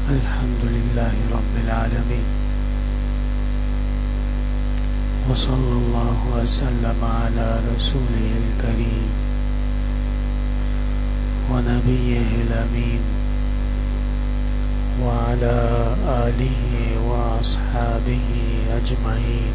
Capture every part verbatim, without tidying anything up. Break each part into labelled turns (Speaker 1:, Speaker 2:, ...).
Speaker 1: الحمد لله رب العالمين وصلى الله وسلم على رسوله الكريم ونبيه الأمين وعلى آله وأصحابه أجمعين.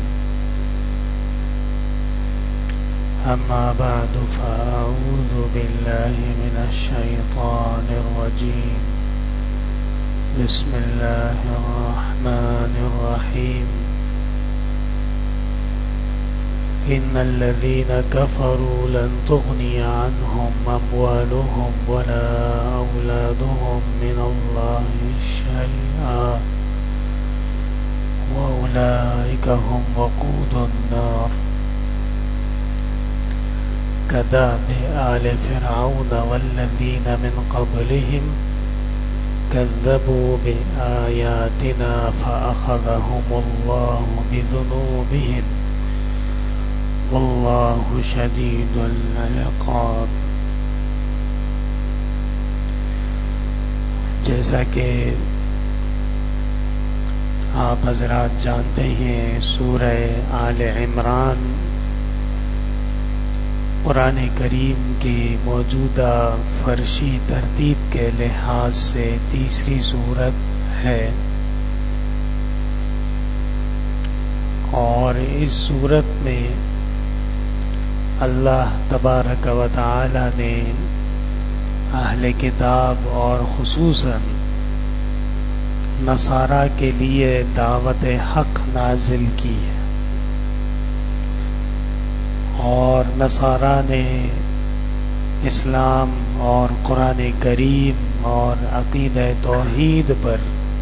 Speaker 1: أما بعد فأعوذ بالله من الشيطان الرجيم. بسم الله الرحمن الرحيم. إن الذين كفروا لن تغني عنهم أموالهم ولا أولادهم من الله شيئا وأولئك هم وقود النار كدأب آل فرعون والذين من قبلهم كذبوا بآياتنا فأخذهم الله بذنوبهم والله شدید العقاب. جیسا کہ آپ حضرات جانتے ہیں، سورہ آل عمران قرآن کریم کی موجودہ فرشی ترتیب کے لحاظ سے تیسری سورت ہے، اور اس سورت میں اللہ تبارک و تعالی نے اہل کتاب اور خصوصاً نصارہ کے لیے دعوت حق نازل کی ہے، اور نصارہ نے اسلام اور قرآن کریم اور عقیدہ توحید پر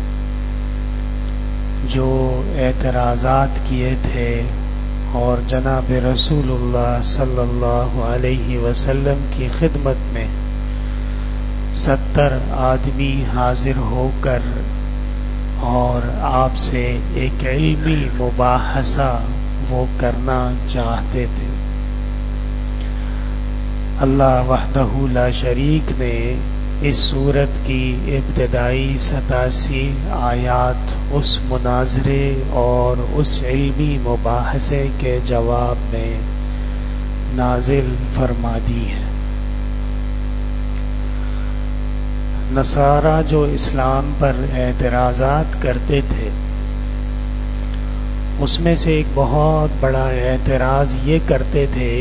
Speaker 1: جو اعتراضات کیے تھے، اور جناب رسول اللہ صلی اللہ علیہ وسلم کی خدمت میں ستر آدمی حاضر ہو کر اور آپ سے ایک علمی مباحثہ وہ کرنا چاہتے تھے. اللہ وحدہ لا شریک نے اس سورت کی ابتدائی ستاسی آیات اس مناظرے اور اس علمی مباحثے کے جواب میں نازل فرما دی ہے. نصارہ جو اسلام پر اعتراضات کرتے تھے، اس میں سے ایک بہت بڑا اعتراض یہ کرتے تھے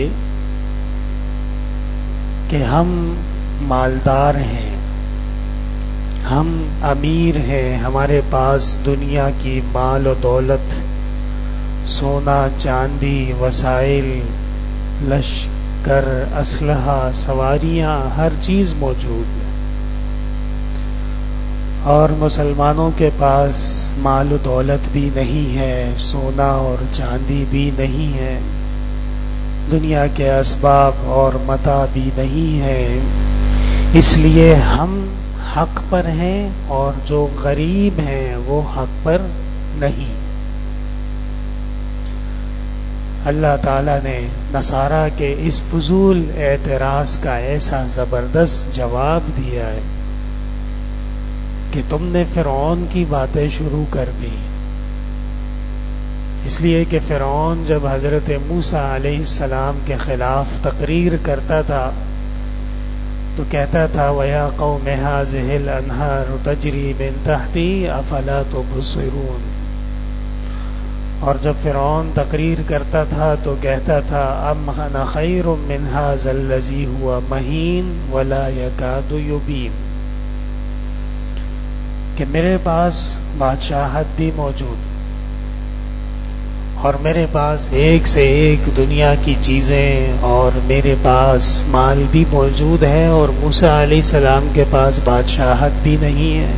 Speaker 1: کہ ہم مالدار ہیں، ہم امیر ہیں، ہمارے پاس دنیا کی مال و دولت، سونا چاندی، وسائل، لشکر، اسلحہ، سواریاں، ہر چیز موجود ہے، اور مسلمانوں کے پاس مال و دولت بھی نہیں ہے، سونا اور چاندی بھی نہیں ہے، دنیا کے اسباب اور متاع بھی نہیں ہے، اس لیے ہم حق پر ہیں اور جو غریب ہیں وہ حق پر نہیں. اللہ تعالی نے نصارہ کے اس فضول اعتراض کا ایسا زبردست جواب دیا ہے کہ تم نے فرعون کی باتیں شروع کر دی. اس لیے کہ فرعون جب حضرت موسیٰ علیہ السلام کے خلاف تقریر کرتا تھا تو کہتا تھا وَيَا قَوْمِ هَٰذِهِ الْأَنْهَارُ تَجْرِي مِن تَحْتِي أَفَلَا تُبْصِرُونَ. اور جب فرعون تقریر کرتا تھا تو کہتا تھا أَمْ أَنَا خَيْرٌ مِّنْ هَٰذَا الَّذِي هُوَ مَهِينٌ وَلَا يَكَادُ يُبِينُ، کہ میرے پاس بادشاہت بھی موجود اور میرے پاس ایک سے ایک دنیا کی چیزیں اور میرے پاس مال بھی موجود ہے، اور موسیٰ علیہ السلام کے پاس بادشاہت بھی نہیں ہے.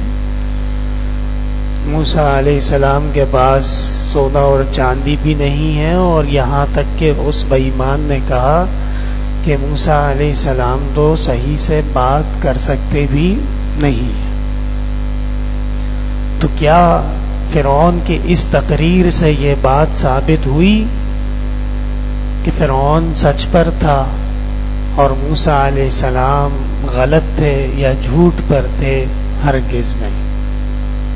Speaker 1: موسیٰ علیہ السلام کے پاس سونا اور چاندی بھی نہیں ہے، اور یہاں تک کہ اس بے ایمان نے کہا کہ موسیٰ علیہ السلام تو صحیح سے بات کر سکتے بھی نہیں ہیں. تو کیا فرعون کی اس تقریر سے یہ بات ثابت ہوئی کہ فرعون سچ پر تھا اور موسیٰ علیہ السلام غلط تھے یا جھوٹ پر تھے؟ ہرگز نہیں.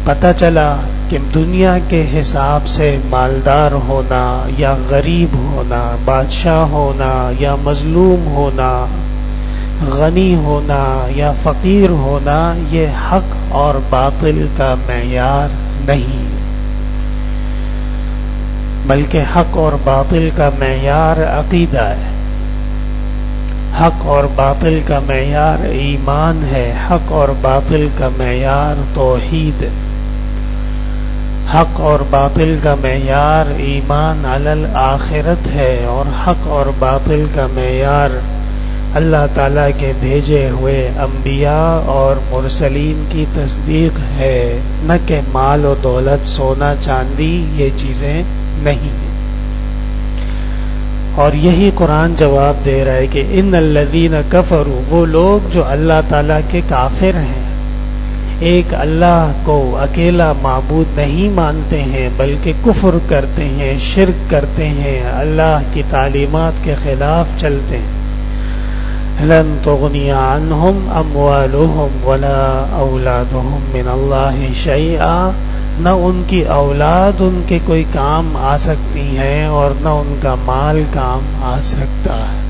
Speaker 1: پتہ چلا کہ دنیا کے حساب سے مالدار ہونا یا غریب ہونا، بادشاہ ہونا یا مظلوم ہونا، غنی ہونا یا فقیر ہونا، یہ حق اور باطل کا معیار نہیں، بلکہ حق اور باطل کا معیار عقیدہ ہے، حق اور باطل کا معیار ایمان ہے، حق اور باطل کا معیار توحید ہے، حق اور باطل کا معیار ایمان علی الآخرت ہے، اور حق اور باطل کا معیار اللہ تعالیٰ کے بھیجے ہوئے انبیاء اور مرسلین کی تصدیق ہے، نہ کہ مال و دولت، سونا چاندی، یہ چیزیں نہیں ہیں۔ اور یہی قرآن جواب دے رہا ہے کہ ان الذین کفروا، وہ لوگ جو اللہ تعالیٰ کے کافر ہیں، ایک اللہ کو اکیلا معبود نہیں مانتے ہیں بلکہ کفر کرتے ہیں، شرک کرتے ہیں، اللہ کی تعلیمات کے خلاف چلتے ہیں، لن تغنی عنہم اموالہم ولا اولادہم من اللہ شیئا، نہ ان کی اولاد ان کے کوئی کام آ سکتی ہیں اور نہ ان کا مال کام آ سکتا ہے۔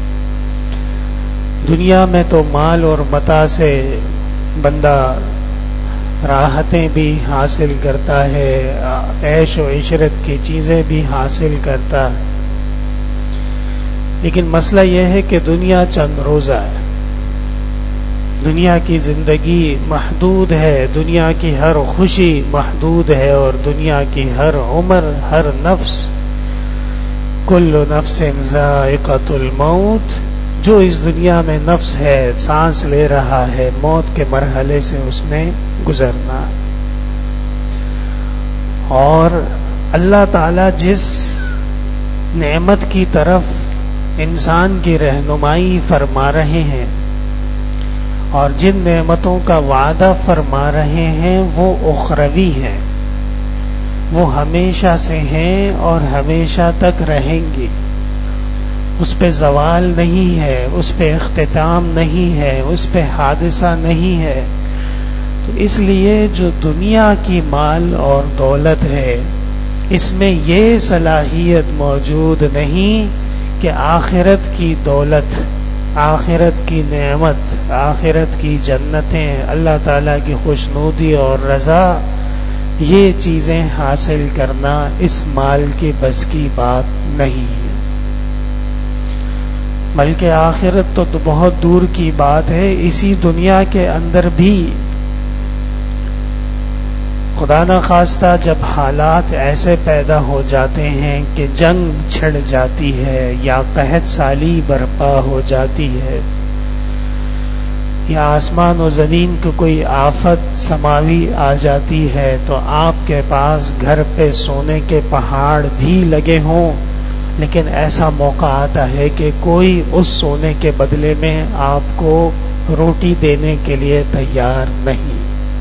Speaker 1: دنیا میں تو مال اور متاع سے بندہ راحتیں بھی حاصل کرتا ہے، عیش و عشرت کی چیزیں بھی حاصل کرتا ہے، لیکن مسئلہ یہ ہے کہ دنیا چند روزہ ہے، دنیا کی زندگی محدود ہے، دنیا کی ہر خوشی محدود ہے، اور دنیا کی ہر عمر، ہر نفس، کل نفس ذائقۃ الموت، جو اس دنیا میں نفس ہے، سانس لے رہا ہے، موت کے مرحلے سے اس نے گزرنا۔ اور اللہ تعالی جس نعمت کی طرف انسان کی رہنمائی فرما رہے ہیں اور جن نعمتوں کا وعدہ فرما رہے ہیں وہ اخروی ہیں، وہ ہمیشہ سے ہیں اور ہمیشہ تک رہیں گی، اس پہ زوال نہیں ہے، اس پہ اختتام نہیں ہے، اس پہ حادثہ نہیں ہے۔ تو اس لیے جو دنیا کی مال اور دولت ہے، اس میں یہ صلاحیت موجود نہیں کہ آخرت کی دولت، آخرت کی نعمت، آخرت کی جنتیں، اللہ تعالیٰ کی خوشنودی اور رضا، یہ چیزیں حاصل کرنا اس مال کی بس کی بات نہیں ہے، بلکہ آخرت تو بہت دور کی بات ہے۔ اسی دنیا کے اندر بھی خدا نخواستہ جب حالات ایسے پیدا ہو جاتے ہیں کہ جنگ چھڑ جاتی ہے یا قحط سالی برپا ہو جاتی ہے یا آسمان و زمین کو کوئی آفت سماوی آ جاتی ہے، تو آپ کے پاس گھر پہ سونے کے پہاڑ بھی لگے ہوں، لیکن ایسا موقع آتا ہے کہ کوئی اس سونے کے بدلے میں آپ کو روٹی دینے کے لیے تیار نہیں،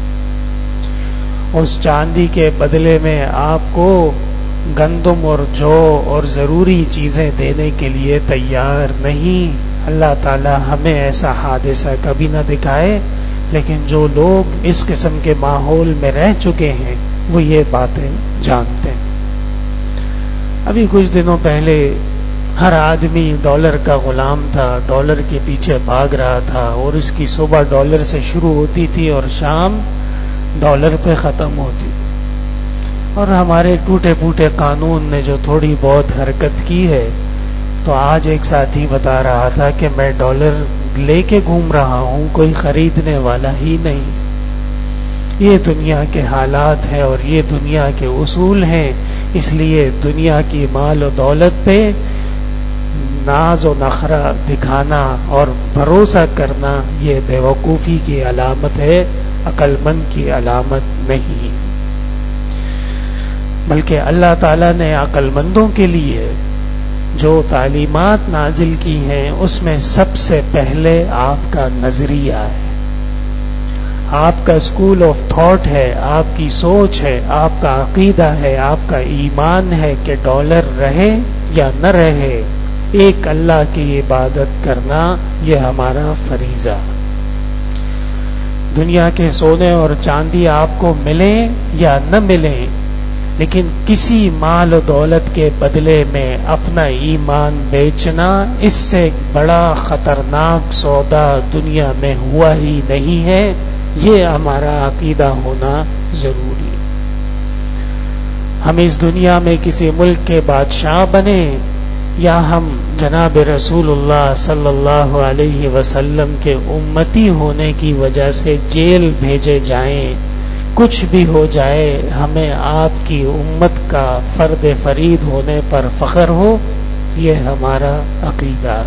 Speaker 1: اس چاندی کے بدلے میں آپ کو گندم اور جو اور ضروری چیزیں دینے کے لیے تیار نہیں۔ اللہ تعالی ہمیں ایسا حادثہ کبھی نہ دکھائے، لیکن جو لوگ اس قسم کے ماحول میں رہ چکے ہیں وہ یہ باتیں جانتے ہیں۔ ابھی کچھ دنوں پہلے ہر آدمی ڈالر کا غلام تھا، ڈالر کے پیچھے بھاگ رہا تھا، اور اس کی صبح ڈالر سے شروع ہوتی تھی اور شام ڈالر پہ ختم ہوتی، اور ہمارے ٹوٹے پھوٹے قانون نے جو تھوڑی بہت حرکت کی ہے، تو آج ایک ساتھی بتا رہا تھا کہ میں ڈالر لے کے گھوم رہا ہوں، کوئی خریدنے والا ہی نہیں۔ یہ دنیا کے حالات ہیں اور یہ دنیا کے اصول ہیں، اس لیے دنیا کی مال و دولت پہ ناز و نخرہ دکھانا اور بھروسہ کرنا یہ بیوقوفی کی علامت ہے، عقل مند کی علامت نہیں، بلکہ اللہ تعالیٰ نے عقل مندوں کے لیے جو تعلیمات نازل کی ہیں اس میں سب سے پہلے آپ کا نظریہ ہے، آپ کا اسکول آف تھاٹ ہے، آپ کی سوچ ہے، آپ کا عقیدہ ہے، آپ کا ایمان ہے کہ ڈالر رہے یا نہ رہے، ایک اللہ کی عبادت کرنا یہ ہمارا فریضہ۔ دنیا کے سونے اور چاندی آپ کو ملیں یا نہ ملیں، لیکن کسی مال و دولت کے بدلے میں اپنا ایمان بیچنا اس سے بڑا خطرناک سودا دنیا میں ہوا ہی نہیں ہے۔ یہ ہمارا عقیدہ ہونا ضروری۔ ہم اس دنیا میں کسی ملک کے بادشاہ بنے یا ہم جناب رسول اللہ صلی اللہ علیہ وسلم کے امتی ہونے کی وجہ سے جیل بھیجے جائیں، کچھ بھی ہو جائے، ہمیں آپ کی امت کا فرد فرید ہونے پر فخر ہو، یہ ہمارا عقیدہ۔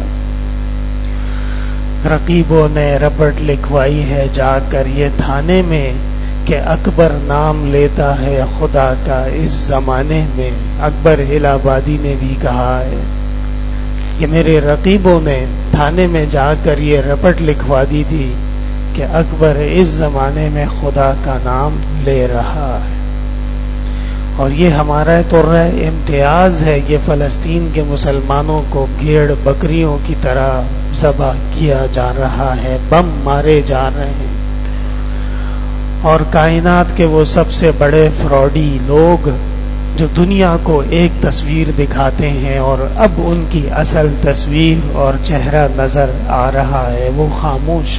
Speaker 1: رقیبوں نے رپٹ لکھوائی ہے جا کر یہ تھانے میں کہ اکبر نام لیتا ہے خدا کا اس زمانے میں۔ اکبر الہ آبادی نے بھی کہا ہے کہ میرے رقیبوں نے تھانے میں جا کر یہ رپٹ لکھوا دی تھی کہ اکبر اس زمانے میں خدا کا نام لے رہا ہے، اور یہ ہمارا ترہ امتیاز ہے۔ یہ فلسطین کے مسلمانوں کو بھیڑ بکریوں کی طرح ذبح کیا جا رہا ہے، بم مارے جا رہے ہیں، اور کائنات کے وہ سب سے بڑے فراڈی لوگ جو دنیا کو ایک تصویر دکھاتے ہیں اور اب ان کی اصل تصویر اور چہرہ نظر آ رہا ہے، وہ خاموش،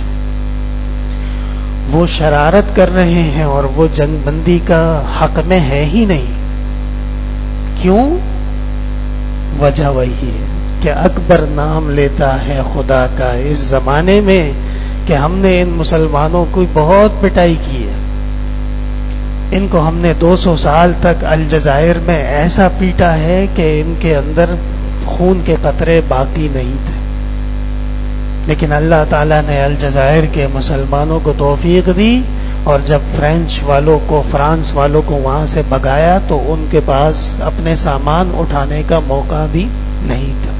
Speaker 1: وہ شرارت کر رہے ہیں اور وہ جنگ بندی کا حق میں ہے ہی نہیں۔ کیوں؟ وجہ وہی ہے کہ اکبر نام لیتا ہے خدا کا اس زمانے میں کہ ہم نے ان مسلمانوں کو بہت پٹائی کی ہے، ان کو ہم نے دو سو سال تک الجزائر میں ایسا پیٹا ہے کہ ان کے اندر خون کے قطرے باقی نہیں تھے، لیکن اللہ تعالیٰ نے الجزائر کے مسلمانوں کو توفیق دی، اور جب فرینچ والوں کو فرانس والوں کو وہاں سے بھگایا تو ان کے پاس اپنے سامان اٹھانے کا موقع بھی نہیں تھا۔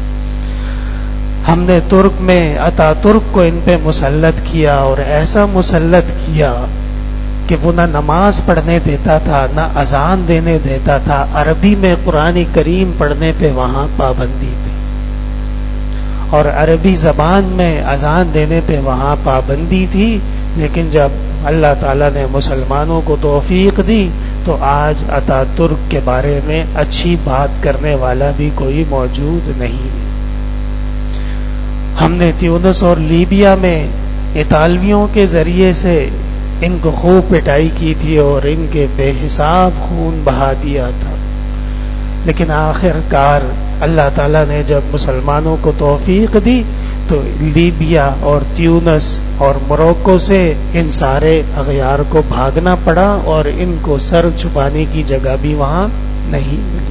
Speaker 1: ہم نے ترک میں اتا ترک کو ان پہ مسلط کیا، اور ایسا مسلط کیا کہ وہ نہ نماز پڑھنے دیتا تھا، نہ اذان دینے دیتا تھا، عربی میں قرآن کریم پڑھنے پہ وہاں پابندی تھی، اور عربی زبان میں اذان دینے پہ وہاں پابندی تھی، لیکن جب اللہ تعالیٰ نے مسلمانوں کو توفیق دی تو آج اتا ترک کے بارے میں اچھی بات کرنے والا بھی کوئی موجود نہیں۔ ہم نے تیونس اور لیبیا میں اطالویوں کے ذریعے سے ان کو خوب پٹائی کی تھی اور ان کے بے حساب خون بہا دیا تھا، لیکن آخر کار اللہ تعالیٰ نے جب مسلمانوں کو توفیق دی تو لیبیا اور تیونس اور موروکو سے ان سارے اغیار کو بھاگنا پڑا، اور ان کو سر چھپانے کی جگہ بھی وہاں نہیں ملی۔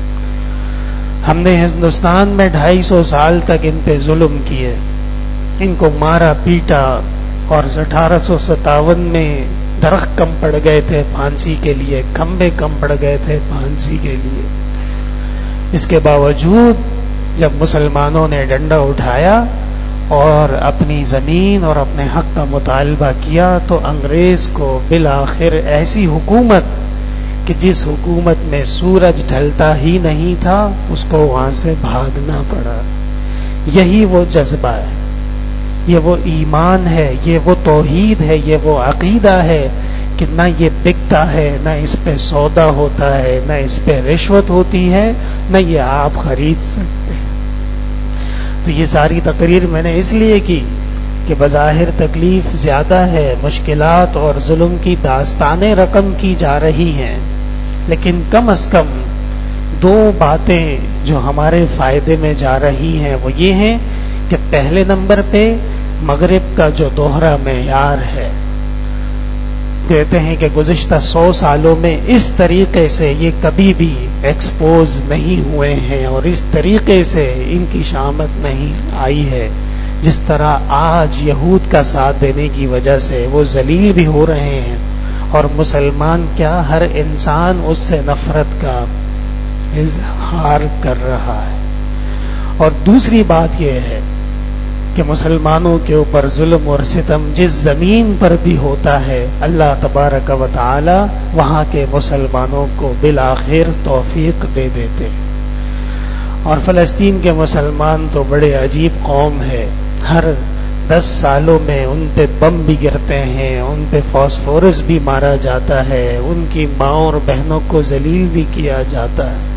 Speaker 1: ہم نے ہندوستان میں ڈھائی سو سال تک ان پہ ظلم کیے، ان کو مارا پیٹا، اور اٹھارہ سو ستاون میں درخت کم پڑ گئے تھے پھانسی کے لیے، کھمبے کم پڑ گئے تھے پھانسی کے لیے۔ اس کے باوجود جب مسلمانوں نے ڈنڈا اٹھایا اور اپنی زمین اور اپنے حق کا مطالبہ کیا تو انگریز کو بالآخر ایسی حکومت کہ جس حکومت میں سورج ڈھلتا ہی نہیں تھا اس کو وہاں سے بھاگنا پڑا۔ یہی وہ جذبہ ہے، یہ وہ ایمان ہے، یہ وہ توحید ہے، یہ وہ عقیدہ ہے کہ نہ یہ بکتا ہے، نہ اس پہ سودا ہوتا ہے، نہ اس پہ رشوت ہوتی ہے، نہ یہ آپ خرید سکتے ہیں۔ تو یہ ساری تقریر میں نے اس لیے کی کہ بظاہر تکلیف زیادہ ہے، مشکلات اور ظلم کی داستانیں رقم کی جا رہی ہیں، لیکن کم از کم دو باتیں جو ہمارے فائدے میں جا رہی ہیں وہ یہ ہیں کہ پہلے نمبر پہ مغرب کا جو دوہرا معیار ہے، کہتے ہیں کہ گزشتہ سو سالوں میں اس طریقے سے یہ کبھی بھی ایکسپوز نہیں ہوئے ہیں اور اس طریقے سے ان کی شامت نہیں آئی ہے جس طرح آج یہود کا ساتھ دینے کی وجہ سے وہ ذلیل بھی ہو رہے ہیں، اور مسلمان کیا ہر انسان اس سے نفرت کا اظہار کر رہا ہے۔ اور دوسری بات یہ ہے کہ مسلمانوں کے اوپر ظلم اور ستم جس زمین پر بھی ہوتا ہے، اللہ تبارک و تعالی وہاں کے مسلمانوں کو بالآخر توفیق دے دیتے ہیں۔ اور فلسطین کے مسلمان تو بڑے عجیب قوم ہے، ہر دس سالوں میں ان پہ بم بھی گرتے ہیں، ان پہ فاسفورس بھی مارا جاتا ہے، ان کی ماں اور بہنوں کو ذلیل بھی کیا جاتا ہے،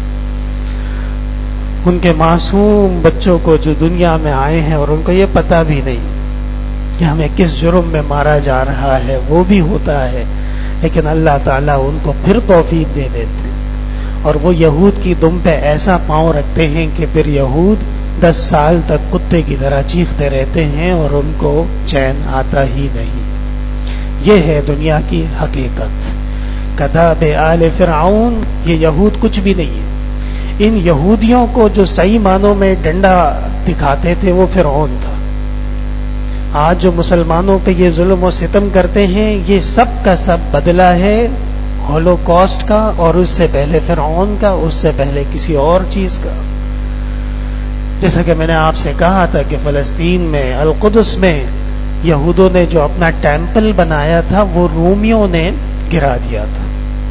Speaker 1: ان کے معصوم بچوں کو جو دنیا میں آئے ہیں اور ان کو یہ پتہ بھی نہیں کہ ہمیں کس جرم میں مارا جا رہا ہے، وہ بھی ہوتا ہے، لیکن اللہ تعالیٰ ان کو پھر توفیق دے دیتے ہیں اور وہ یہود کی دم پہ ایسا پاؤں رکھتے ہیں کہ پھر یہود دس سال تک کتے کی طرح چیختے رہتے ہیں اور ان کو چین آتا ہی نہیں۔ یہ ہے دنیا کی حقیقت۔ کذاب آل فرعون، یہ یہود کچھ بھی نہیں ہے۔ ان یہودیوں کو جو صحیح معنوں میں ڈنڈا دکھاتے تھے وہ فرعون تھا۔ آج جو مسلمانوں پہ یہ ظلم و ستم کرتے ہیں یہ سب کا سب بدلہ ہے ہولوکاسٹ کا، اور اس سے پہلے فرعون کا، اس سے پہلے کسی اور چیز کا۔ جیسا کہ میں نے آپ سے کہا تھا کہ فلسطین میں، القدس میں یہودوں نے جو اپنا ٹیمپل بنایا تھا وہ رومیوں نے گرا دیا تھا،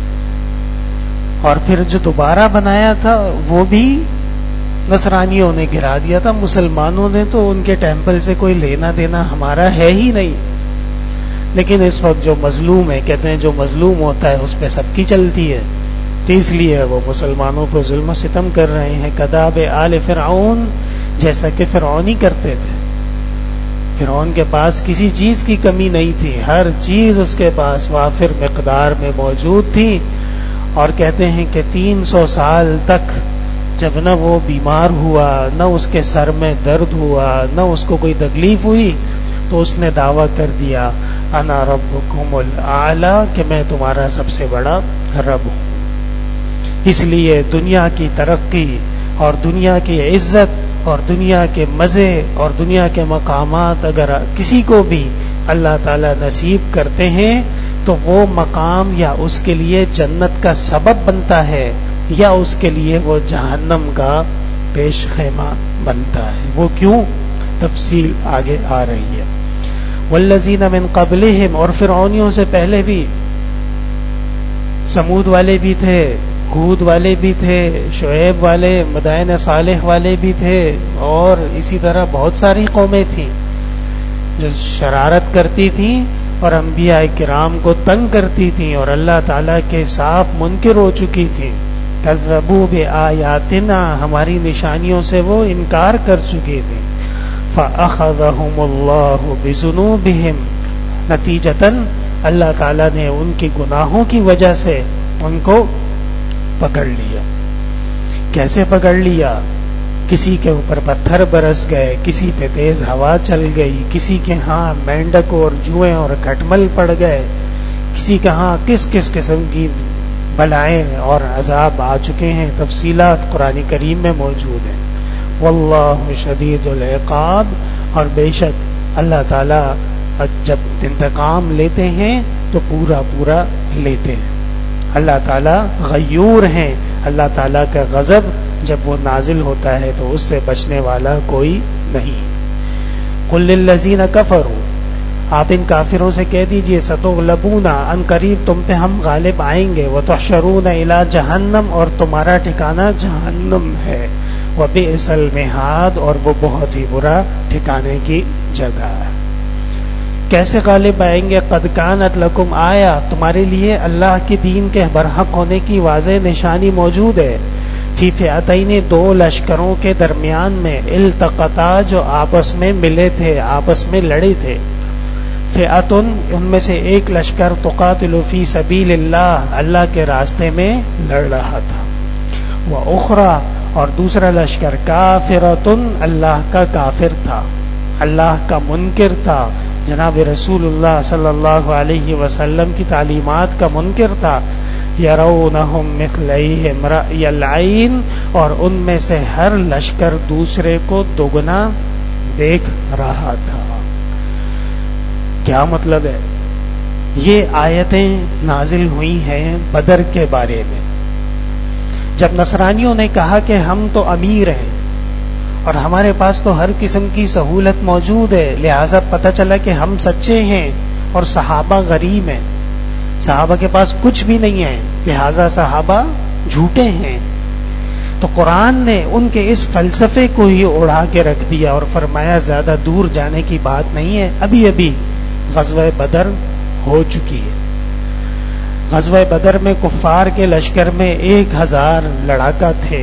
Speaker 1: اور پھر جو دوبارہ بنایا تھا وہ بھی نصرانیوں نے گرا دیا تھا۔ مسلمانوں نے تو ان کے ٹیمپل سے کوئی لینا دینا ہمارا ہے ہی نہیں، لیکن اس وقت جو مظلوم ہے، کہتے ہیں جو مظلوم ہوتا ہے اس پہ سب کی چلتی ہے، تو اس لیے وہ مسلمانوں کو ظلم و ستم کر رہے ہیں۔ کذاب آل فرعون، جیسا کہ فرعون ہی کرتے تھے۔ فرعون کے پاس کسی چیز کی کمی نہیں تھی، ہر چیز اس کے پاس وافر مقدار میں موجود تھی، اور کہتے ہیں کہ تین سو سال تک جب نہ وہ بیمار ہوا، نہ اس کے سر میں درد ہوا، نہ اس کو کوئی تکلیف ہوئی، تو اس نے دعویٰ کر دیا انا ربکم الاعلی، کہ میں تمہارا سب سے بڑا رب ہوں۔ اس لیے دنیا کی ترقی اور دنیا کی عزت اور دنیا کے مزے اور دنیا کے مقامات اگر کسی کو بھی اللہ تعالی نصیب کرتے ہیں تو وہ مقام یا اس کے لیے جنت کا سبب بنتا ہے یا اس کے لیے وہ جہنم کا پیش خیمہ بنتا ہے۔ وہ کیوں؟ تفصیل آگے آ رہی ہے۔ والذین من قبلہم، اور فرعونیوں سے پہلے بھی سمود والے بھی تھے، ہود والے بھی تھے، شعیب والے، مدائن صالح والے بھی تھے، اور اسی طرح بہت ساری قومیں تھیں جو شرارت کرتی تھیں اور انبیاء کرام کو تنگ کرتی تھیں اور اللہ تعالیٰ کے صاف منکر ہو چکی تھیں۔ کذبوا بآیاتنا، ہماری نشانیوں سے وہ انکار کر چکے تھے۔ فأخذهم اللہ بذنوبہم، نتیجتاً اللہ تعالیٰ نے ان کے گناہوں کی وجہ سے ان کو پکڑ لیا۔ کیسے پکڑ لیا؟ کسی کے اوپر پتھر برس گئے، کسی پہ تیز ہوا چل گئی، کسی کے ہاں مینڈک اور جوئیں اور کھٹمل پڑ گئے، کسی کے ہاں کس کس قسم کی بلائیں اور عذاب آ چکے ہیں۔ تفصیلات قرآن کریم میں موجود ہیں۔ واللہ شدید العقاب، اور بے شک اللہ تعالیٰ جب انتقام لیتے ہیں تو پورا پورا لیتے ہیں۔ اللہ تعالیٰ غیور ہیں، اللہ تعالیٰ کا غضب جب وہ نازل ہوتا ہے تو اس سے بچنے والا کوئی نہیں۔ قل للذین کفروا، آپ ان کافروں سے کہہ دیجئے ستغلبون، ان قریب تم پہ ہم غالب آئیں گے، وتحشرون الی جہنم، اور تمہارا ٹھکانہ جہنم ہے، وبئس المہاد، اور وہ بہت ہی برا ٹھکانے کی جگہ ہے۔ کیسے غالب آئیں گے؟ قد کانت لکم آیا، تمہارے لیے اللہ کے دین کے برحق ہونے کی واضح نشانی موجود ہے۔ فی فئتین، دو لشکروں کے درمیان میں، التقطا، جو آپس میں ملے تھے، آپس میں لڑے تھے۔ فئتن، ان میں سے ایک لشکر، تقاتل فی سبیل اللہ، اللہ کے راستے میں لڑ رہا تھا۔ وَأُخْرَى، اور دوسرا لشکر، کافرتن، اللہ کا کافر تھا، اللہ کا منکر تھا، جناب رسول اللہ صلی اللہ علیہ وسلم کی تعلیمات کا منکر تھا۔ یرونہم مثلیہم رأی العین، اور ان میں سے ہر لشکر دوسرے کو دوگنا دیکھ رہا تھا۔ کیا مطلب ہے؟ یہ آیتیں نازل ہوئی ہیں بدر کے بارے میں، جب نصرانیوں نے کہا کہ ہم تو امیر ہیں اور ہمارے پاس تو ہر قسم کی سہولت موجود ہے، لہذا پتہ چلا کہ ہم سچے ہیں اور صحابہ غریب ہیں، صحابہ کے پاس کچھ بھی نہیں ہے، لہذا صحابہ جھوٹے ہیں۔ تو قرآن نے ان کے اس فلسفے کو ہی اڑا کے رکھ دیا اور فرمایا زیادہ دور جانے کی بات نہیں ہے، ابھی ابھی غزوہ بدر ہو چکی ہے۔ غزوہ بدر میں کفار کے لشکر میں ایک ہزار لڑاکا تھے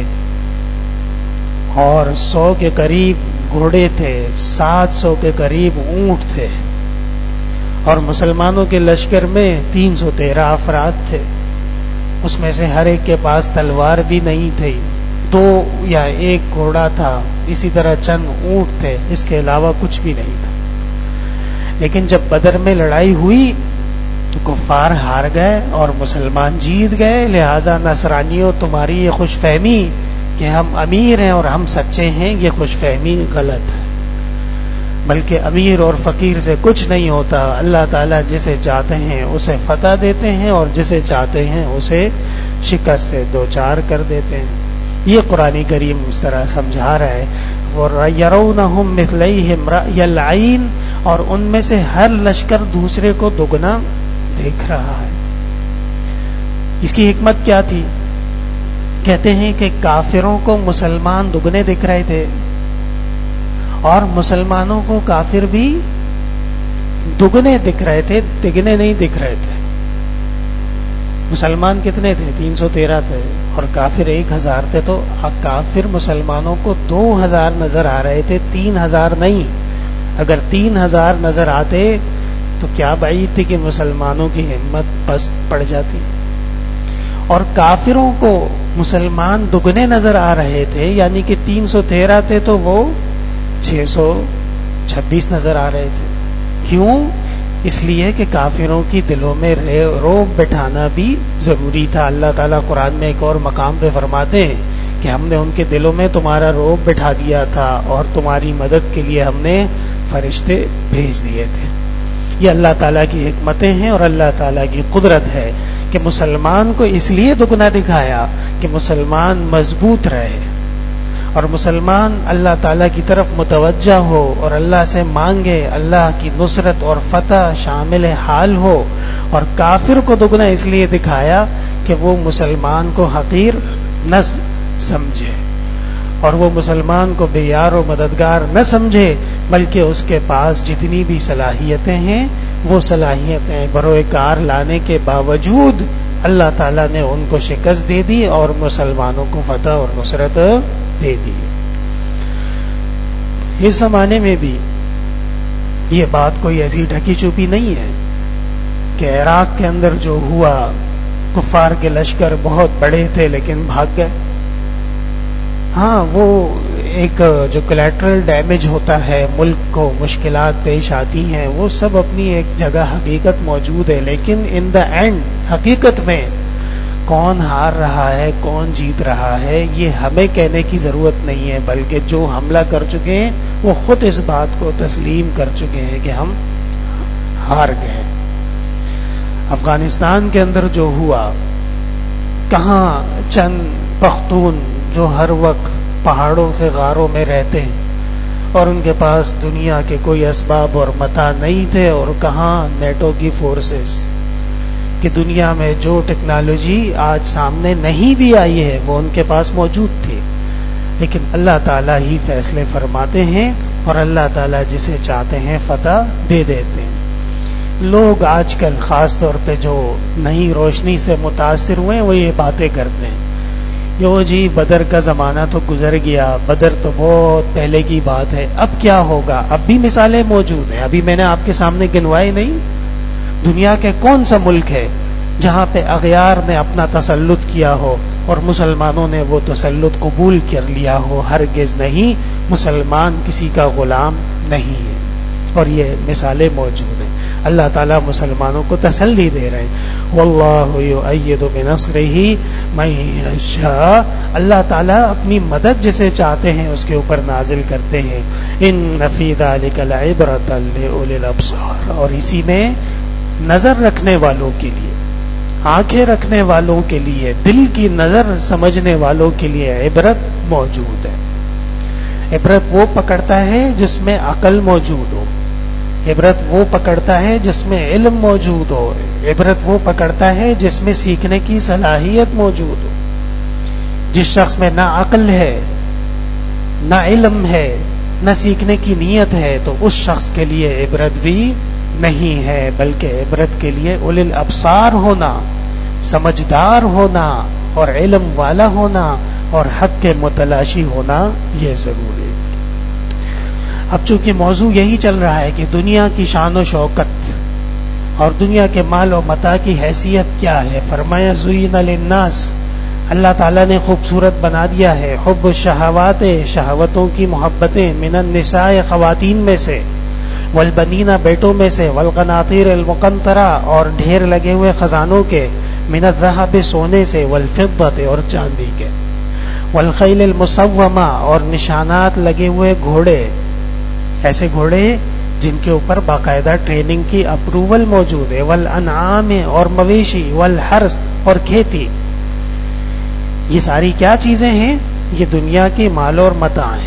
Speaker 1: اور سو کے قریب گھوڑے تھے، سات سو کے قریب اونٹ تھے، اور مسلمانوں کے لشکر میں تین سو تیرہ افراد تھے۔ اس میں سے ہر ایک کے پاس تلوار بھی نہیں تھی، دو یا ایک گھوڑا تھا، اسی طرح چند اونٹ تھے، اس کے علاوہ کچھ بھی نہیں تھا۔ لیکن جب بدر میں لڑائی ہوئی تو کفار ہار گئے اور مسلمان جیت گئے، لہذا نصرانیوں تمہاری یہ خوش فہمی کہ ہم امیر ہیں اور ہم سچے ہیں، یہ خوش فہمی غلط ہے، بلکہ امیر اور فقیر سے کچھ نہیں ہوتا۔ اللہ تعالیٰ جسے چاہتے ہیں اسے فتح دیتے ہیں اور جسے چاہتے ہیں اسے شکست سے دوچار کر دیتے ہیں۔ یہ قرآن کریم اس طرح سمجھا رہا ہے، وَيَرَوْنَهُمْ مِثْلَيْهِمْ رَأْيَ الْعَيْنِ، اور ان میں سے ہر لشکر دوسرے کو دگنا دیکھ رہا ہے۔ اس کی حکمت کیا تھی؟ کہتے ہیں کہ کافروں کو مسلمان دگنے دکھ رہے تھے اور مسلمانوں کو کافر بھی دگنے دکھ رہے تھے، تگنے نہیں دکھ رہے تھے۔ مسلمان کتنے تھے؟ تین سو تیرہ تھے اور کافر ایک ہزار تھے، تو کافر مسلمانوں کو دو ہزار نظر آ رہے تھے، تین ہزار نہیں۔ اگر تین ہزار نظر آتے تو کیا بعید تھی کہ مسلمانوں کی ہمت پست پڑ جاتی۔ اور کافروں کو مسلمان دگنے نظر آ رہے تھے، یعنی کہ تین سو تیرہ تھے تو وہ چھ سو چھبیس نظر آ رہے تھے۔ کیوں؟ اس لیے کہ کافروں کی دلوں میں رعب بٹھانا بھی ضروری تھا۔ اللہ تعالیٰ قرآن میں ایک اور مقام پہ فرماتے ہیں کہ ہم نے ان کے دلوں میں تمہارا رعب بٹھا دیا تھا اور تمہاری مدد کے لیے ہم نے فرشتے بھیج دیے تھے۔ یہ اللہ تعالیٰ کی حکمتیں ہیں اور اللہ تعالیٰ کی قدرت ہے کہ مسلمان کو اس لیے دگنا دکھایا کہ مسلمان مضبوط رہے اور مسلمان اللہ تعالیٰ کی طرف متوجہ ہو اور اللہ سے مانگے، اللہ کی نصرت اور فتح شامل حال ہو، اور کافر کو دگنا اس لیے دکھایا کہ وہ مسلمان کو حقیر نہ سمجھے اور وہ مسلمان کو بے یار و مددگار نہ سمجھے، بلکہ اس کے پاس جتنی بھی صلاحیتیں ہیں وہ صلاحیتیں بروئے کار لانے کے باوجود اللہ تعالیٰ نے ان کو شکست دے دی اور مسلمانوں کو فتح اور نصرت دے دی۔ اس زمانے میں بھی یہ بات کوئی ایسی ڈھکی چھپی نہیں ہے کہ عراق کے اندر جو ہوا، کفار کے لشکر بہت بڑے تھے لیکن بھاگ گئے۔ ہاں، وہ ایک جو کولیٹرل ڈیمیج ہوتا ہے، ملک کو مشکلات پیش آتی ہیں، وہ سب اپنی ایک جگہ حقیقت موجود ہے، لیکن ان دا اینڈ حقیقت میں کون ہار رہا ہے، کون جیت رہا ہے، یہ ہمیں کہنے کی ضرورت نہیں ہے، بلکہ جو حملہ کر چکے ہیں وہ خود اس بات کو تسلیم کر چکے ہیں کہ ہم ہار گئے۔ افغانستان کے اندر جو ہوا، کہاں چند پختون جو ہر وقت پہاڑوں کے غاروں میں رہتے ہیں اور ان کے پاس دنیا کے کوئی اسباب اور متاع نہیں تھے، اور کہاں نیٹو کی فورسز کہ دنیا میں جو ٹیکنالوجی آج سامنے نہیں بھی آئی ہے وہ ان کے پاس موجود تھی، لیکن اللہ تعالیٰ ہی فیصلے فرماتے ہیں اور اللہ تعالیٰ جسے چاہتے ہیں فتح دے دیتے ہیں۔ لوگ آج کل خاص طور پہ جو نئی روشنی سے متاثر ہوئے وہ یہ باتیں کرتے ہیں، یو جی بدر کا زمانہ تو گزر گیا، بدر تو بہت پہلے کی بات ہے، اب کیا ہوگا؟ اب بھی مثالیں موجود ہیں، ابھی میں نے آپ کے سامنے گنوائے نہیں۔ دنیا کے کون سا ملک ہے جہاں پہ اغیار نے اپنا تسلط کیا ہو اور مسلمانوں نے وہ تسلط قبول کر لیا ہو؟ ہرگز نہیں، مسلمان کسی کا غلام نہیں ہے، اور یہ مثالیں موجود ہیں۔ اللہ تعالیٰ مسلمانوں کو تسلی دے رہے ہیں، واللہ یؤید بنصرہ من یشاء، اللہ تعالیٰ اپنی مدد جسے چاہتے ہیں اس کے اوپر نازل کرتے ہیں۔ ان فی ذلک لعبرۃ لأولی الابصار، اور اسی میں نظر رکھنے والوں کے لیے، آنکھیں رکھنے والوں کے لیے، دل کی نظر سمجھنے والوں کے لیے عبرت موجود ہے۔ عبرت وہ پکڑتا ہے جس میں عقل موجود ہو، عبرت وہ پکڑتا ہے جس میں علم موجود ہو، عبرت وہ پکڑتا ہے جس میں سیکھنے کی صلاحیت موجود ہو۔ جس شخص میں نہ عقل ہے، نہ علم ہے، نہ سیکھنے کی نیت ہے، تو اس شخص کے لیے عبرت بھی نہیں ہے، بلکہ عبرت کے لیے اولی الابصار ہونا، سمجھدار ہونا اور علم والا ہونا اور حق کے متلاشی ہونا یہ ضروری ہے۔ اب چونکہ موضوع یہی چل رہا ہے کہ دنیا کی شان و شوکت اور دنیا کے مال و متاع کی حیثیت کیا ہے، فرمایا زُیِّنَ لِلنَّاسِ، اللہ تعالیٰ نے خوبصورت بنا دیا ہے، حب الشہوات، شہوتوں کی محبتیں، من النساء، خواتین میں سے، والبنین، بیٹوں میں سے، والقناطیر المقنطرہ، اور ڈھیر لگے ہوئے خزانوں کے، من الذہب، سونے سے، والفضة، اور چاندی کے، والخیل المسومہ، اور نشانات لگے ہوئے گھوڑے، ایسے گھوڑے جن کے اوپر باقاعدہ ٹریننگ کی اپروول موجود ہے، والانعام، اور مویشی، والحرث، اور کھیتی۔ یہ ساری کیا چیزیں ہیں؟ یہ دنیا کی مال اور متاع ہیں۔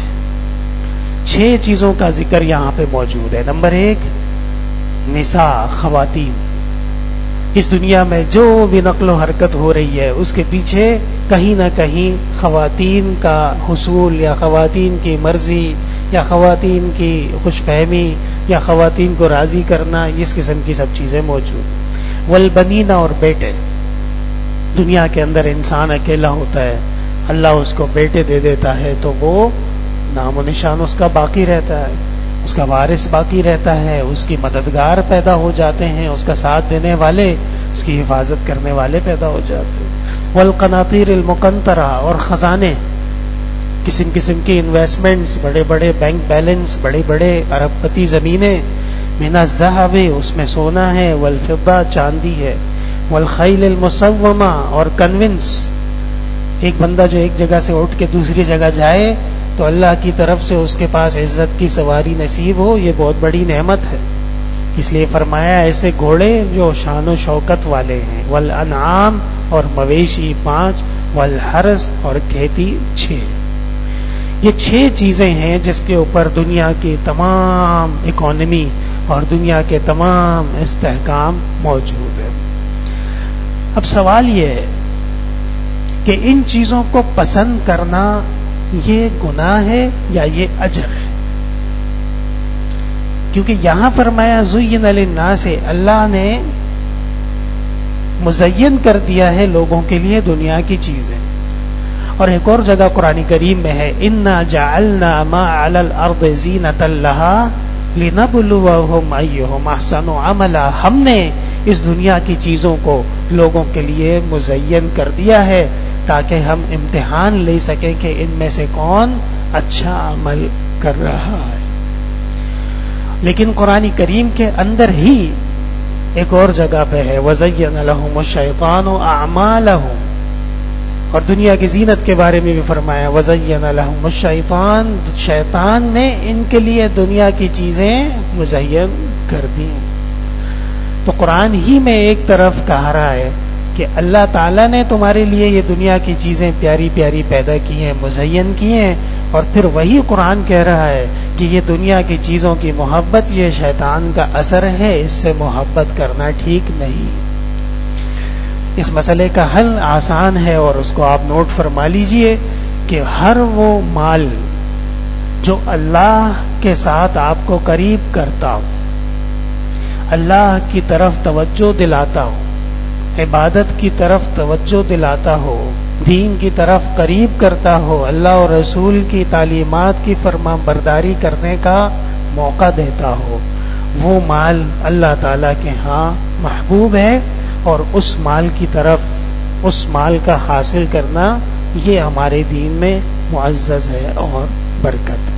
Speaker 1: چھ چیزوں کا ذکر یہاں پہ موجود ہے۔ نمبر ایک، نساء، خواتین۔ اس دنیا میں جو بھی نقل و حرکت ہو رہی ہے اس کے پیچھے کہیں نہ کہیں خواتین کا حصول یا خواتین کی مرضی یا خواتین کی خوش فہمی یا خواتین کو راضی کرنا، اس قسم کی سب چیزیں موجود۔ والبنین، اور بیٹے۔ دنیا کے اندر انسان اکیلا ہوتا ہے، اللہ اس کو بیٹے دے دیتا ہے تو وہ نام و نشان اس کا باقی رہتا ہے، اس کا وارث باقی رہتا ہے، اس کی مددگار پیدا ہو جاتے ہیں، اس کا ساتھ دینے والے، اس کی حفاظت کرنے والے پیدا ہو جاتے ہیں۔ والقناطیر المقنطرہ، اور خزانے، قسم قسم کی انویسٹمنٹس، بڑے بڑے بینک بیلنس، بڑے بڑے ارب پتی زمینیں، من الذہب، اس میں سونا ہے، والفضہ، چاندی ہے، والخیل المسومہ، اور کنونس، ایک بندہ جو ایک جگہ سے اٹھ کے دوسری جگہ جائے تو اللہ کی طرف سے اس کے پاس عزت کی سواری نصیب ہو، یہ بہت بڑی نعمت ہے۔ اس لیے فرمایا ایسے گھوڑے جو شان و شوکت والے ہیں، والانعام، اور مویشی پانچ، والحرث، اور کھیتی چھ۔ یہ چھ چیزیں ہیں جس کے اوپر دنیا کی تمام اکانومی اور دنیا کے تمام استحکام موجود ہے۔ اب سوال یہ ہے کہ ان چیزوں کو پسند کرنا یہ گناہ ہے یا یہ اجر ہے؟ کیونکہ یہاں فرمایا زُیِّنَ لِلنَّاسِ، اللہ نے مزین کر دیا ہے لوگوں کے لیے دنیا کی چیزیں، اور ایک اور جگہ قرآن کریم میں ہے اِنَّا جَعَلْنَا مَا عَلَى الْأَرْضِ زِینَةً لَهَا لِنَبْلُوَهُمْ أَيُّهُمْ أَحْسَنُ عَمَلًا، ہم نے اس دنیا کی چیزوں کو لوگوں کے لیے مزین کر دیا ہے تاکہ ہم امتحان لے سکیں کہ ان میں سے کون اچھا عمل کر رہا ہے۔ لیکن قرآن کریم کے اندر ہی ایک اور جگہ پہ ہے وَزَيَّنَ لَهُمُ الشَّيْطَانُ أَعْمَالَهُمْ، اور دنیا کی زینت کے بارے میں بھی فرمایا وَزَيَّنَ لَهُمُ الشَّيْطَانُ، شیطان نے ان کے لیے دنیا کی چیزیں مزین کر دی۔ تو قرآن ہی میں ایک طرف کہا رہا ہے کہ اللہ تعالیٰ نے تمہارے لیے یہ دنیا کی چیزیں پیاری پیاری پیدا کی ہیں، مزین کی ہیں، اور پھر وہی قرآن کہہ رہا ہے کہ یہ دنیا کی چیزوں کی محبت یہ شیطان کا اثر ہے، اس سے محبت کرنا ٹھیک نہیں۔ اس مسئلے کا حل آسان ہے اور اس کو آپ نوٹ فرما لیجئے کہ ہر وہ مال جو اللہ کے ساتھ آپ کو قریب کرتا ہو، اللہ کی طرف توجہ دلاتا ہو، عبادت کی طرف توجہ دلاتا ہو، دین کی طرف قریب کرتا ہو، اللہ اور رسول کی تعلیمات کی فرما برداری کرنے کا موقع دیتا ہو، وہ مال اللہ تعالیٰ کے ہاں محبوب ہے، اور اس مال کی طرف اس مال کا حاصل کرنا یہ ہمارے دین میں معزز ہے اور برکت ہے۔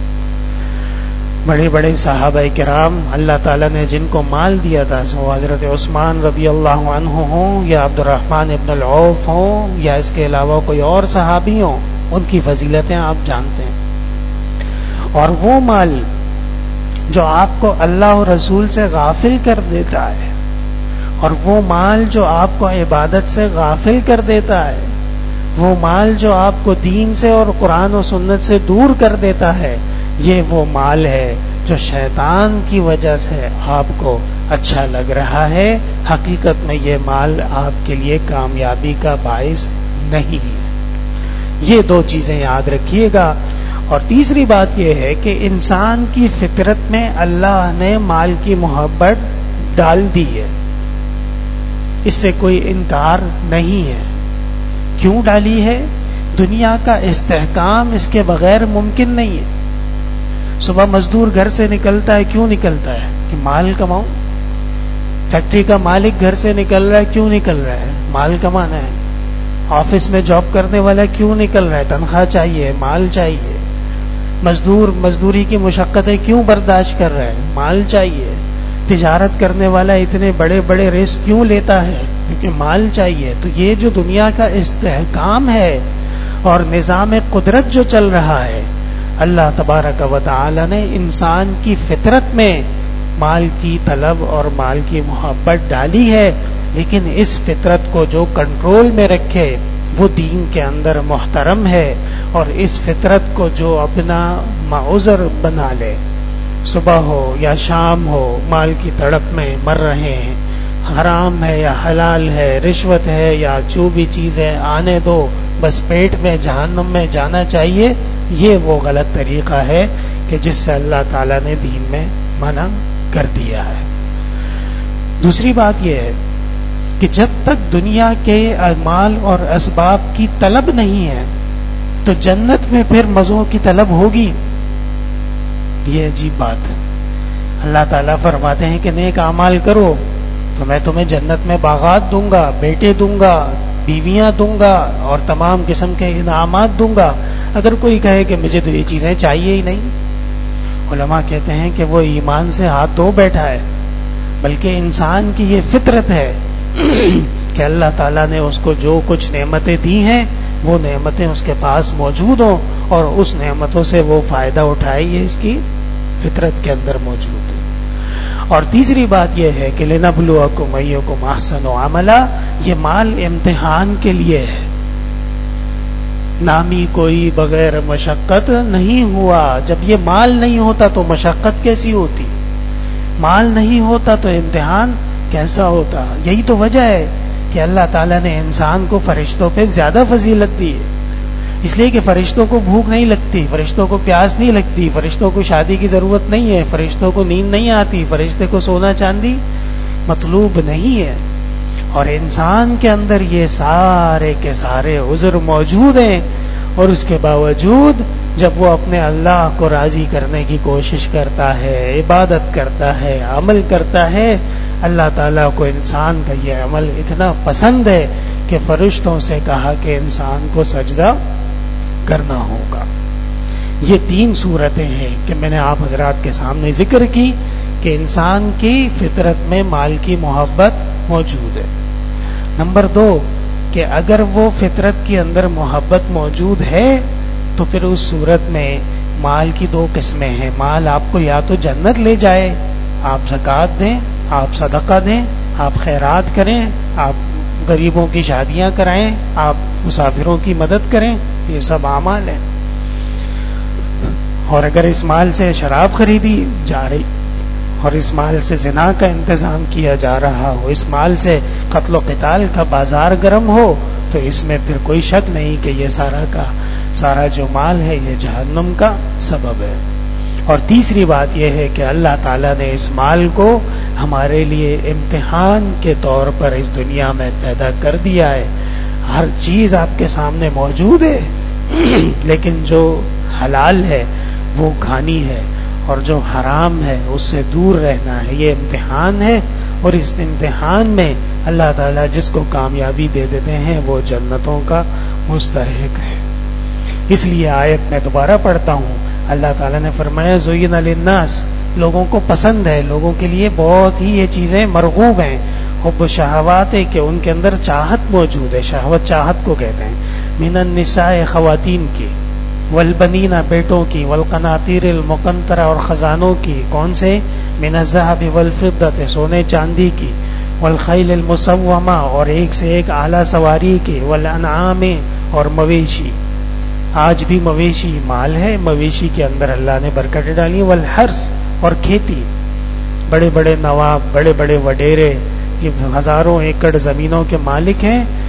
Speaker 1: بڑے بڑے صحابہ کرام اللہ تعالیٰ نے جن کو مال دیا تھا، سو حضرت عثمان رضی اللہ عنہ ہوں یا عبد الرحمن ابن العوف ہوں یا اس کے علاوہ کوئی اور صحابی ہوں، ان کی فضیلتیں آپ جانتے ہیں۔ اور وہ مال جو آپ کو اللہ اور رسول سے غافل کر دیتا ہے، اور وہ مال جو آپ کو عبادت سے غافل کر دیتا ہے، وہ مال جو آپ کو دین سے اور قرآن و سنت سے دور کر دیتا ہے، یہ وہ مال ہے جو شیطان کی وجہ سے آپ کو اچھا لگ رہا ہے، حقیقت میں یہ مال آپ کے لیے کامیابی کا باعث نہیں ہے۔ یہ دو چیزیں یاد رکھیے گا. اور تیسری بات یہ ہے کہ انسان کی فطرت میں اللہ نے مال کی محبت ڈال دی ہے، اس سے کوئی انکار نہیں ہے. کیوں ڈالی ہے؟ دنیا کا استحکام اس کے بغیر ممکن نہیں ہے. صبح مزدور گھر سے نکلتا ہے، کیوں نکلتا ہے؟ کہ مال کماؤں. فیکٹری کا مالک گھر سے نکل رہا ہے، کیوں نکل رہا ہے؟ مال کمانا ہے. آفس میں جاب کرنے والا کیوں نکل رہا ہے؟ تنخواہ چاہیے، مال چاہیے. مزدور مزدوری کی مشقتیں کیوں برداشت کر رہا ہے؟ مال چاہیے. تجارت کرنے والا اتنے بڑے بڑے رسک کیوں لیتا ہے؟ کیونکہ مال چاہیے. تو یہ جو دنیا کا استحکام ہے اور نظام قدرت جو چل رہا ہے، اللہ تبارک و تعالی نے انسان کی فطرت میں مال کی طلب اور مال کی محبت ڈالی ہے. لیکن اس فطرت کو جو کنٹرول میں رکھے وہ دین کے اندر محترم ہے، اور اس فطرت کو جو اپنا معذر بنا لے، صبح ہو یا شام ہو مال کی تڑپ میں مر رہے ہیں، حرام ہے یا حلال ہے، رشوت ہے یا جو بھی چیز ہے، آنے دو، بس پیٹ میں جہنم میں جانا چاہیے، یہ وہ غلط طریقہ ہے کہ جس سے اللہ تعالیٰ نے دین میں منع کر دیا ہے. دوسری بات یہ ہے کہ جب تک دنیا کے مال اور اسباب کی طلب نہیں ہے تو جنت میں پھر مزوں کی طلب ہوگی. یہ عجیب بات ہے. اللہ تعالیٰ فرماتے ہیں کہ نیک اعمال کرو تو میں تمہیں جنت میں باغات دوں گا، بیٹے دوں گا، بیویاں دوں گا اور تمام قسم کے انعامات دوں گا. اگر کوئی کہے کہ مجھے تو یہ چیزیں چاہیے ہی نہیں، علماء کہتے ہیں کہ وہ ایمان سے ہاتھ دھو بیٹھا ہے. بلکہ انسان کی یہ فطرت ہے کہ اللہ تعالیٰ نے اس کو جو کچھ نعمتیں دی ہیں وہ نعمتیں اس کے پاس موجود ہوں اور اس نعمتوں سے وہ فائدہ اٹھائے، یہ اس کی فطرت کے اندر موجود ہے. اور تیسری بات یہ ہے کہ لِنَبْلُوَكُمْ أَيُّكُمْ أَحْسَنُ عَمَلًا، یہ مال امتحان کے لیے ہے. نامی کوئی بغیر مشقت نہیں ہوا. جب یہ مال نہیں ہوتا تو مشقت کیسی ہوتی؟ مال نہیں ہوتا تو امتحان کیسا ہوتا؟ یہی تو وجہ ہے کہ اللہ تعالیٰ نے انسان کو فرشتوں پہ زیادہ فضیلت دی ہے. اس لیے کہ فرشتوں کو بھوک نہیں لگتی، فرشتوں کو پیاس نہیں لگتی، فرشتوں کو شادی کی ضرورت نہیں ہے، فرشتوں کو نیند نہیں آتی، فرشتے کو سونا چاندی مطلوب نہیں ہے. اور انسان کے اندر یہ سارے کے سارے عذر موجود ہیں، اور اس کے باوجود جب وہ اپنے اللہ کو راضی کرنے کی کوشش کرتا ہے، عبادت کرتا ہے، عمل کرتا ہے، اللہ تعالیٰ کو انسان کا یہ عمل اتنا پسند ہے کہ فرشتوں سے کہا کہ انسان کو سجدہ کرنا ہوگا. یہ تین صورتیں ہیں کہ میں نے آپ حضرات کے سامنے ذکر کی کہ انسان کی فطرت میں مال کی محبت موجود ہے. نمبر دو کہ اگر وہ فطرت کے اندر محبت موجود ہے تو پھر اس صورت میں مال کی دو قسمیں ہیں. مال آپ کو یا تو جنت لے جائے، آپ زکوٰۃ دیں، آپ صدقہ دیں، آپ خیرات کریں، آپ غریبوں کی شادیاں کرائیں، آپ مسافروں کی مدد کریں، یہ سب اعمال ہیں. اور اگر اس مال سے شراب خریدی جا رہی اور اس مال سے زنا کا انتظام کیا جا رہا ہو، اس مال سے قتل و قتال کا بازار گرم ہو، تو اس میں پھر کوئی شک نہیں کہ یہ سارا کا سارا جو مال ہے یہ جہنم کا سبب ہے. اور تیسری بات یہ ہے کہ اللہ تعالیٰ نے اس مال کو ہمارے لیے امتحان کے طور پر اس دنیا میں پیدا کر دیا ہے. ہر چیز آپ کے سامنے موجود ہے لیکن جو حلال ہے وہ کھانی ہے اور جو حرام ہے اس سے دور رہنا ہے. یہ امتحان ہے، اور اس امتحان میں اللہ تعالیٰ جس کو کامیابی دے دیتے ہیں وہ جنتوں کا مستحق ہے. اس لیے آیت میں دوبارہ پڑھتا ہوں. اللہ تعالیٰ نے فرمایا زُیِّنَ لِلنَّاسِ، لوگوں کو پسند ہے، لوگوں کے لیے بہت ہی یہ چیزیں مرغوب ہیں. حب شہوات ہے کہ ان کے اندر چاہت موجود ہے. شہوت چاہت کو کہتے ہیں. من النساء، خواتین کی، والبنین، بیٹوں کی، والقناطیر المقنطرہ، اور خزانوں کی. کون سے؟ من الذهب والفضة، سونے چاندی کی، والخیل المسومہ، اور ایک سے ایک اعلیٰ سواری کی، والانعام، اور مویشی. آج بھی مویشی مال ہے، مویشی کے اندر اللہ نے برکت ڈالی. والحرث، اور کھیتی. بڑے بڑے نواب، بڑے بڑے وڈیرے، یہ ہزاروں ایکڑ زمینوں کے مالک ہیں،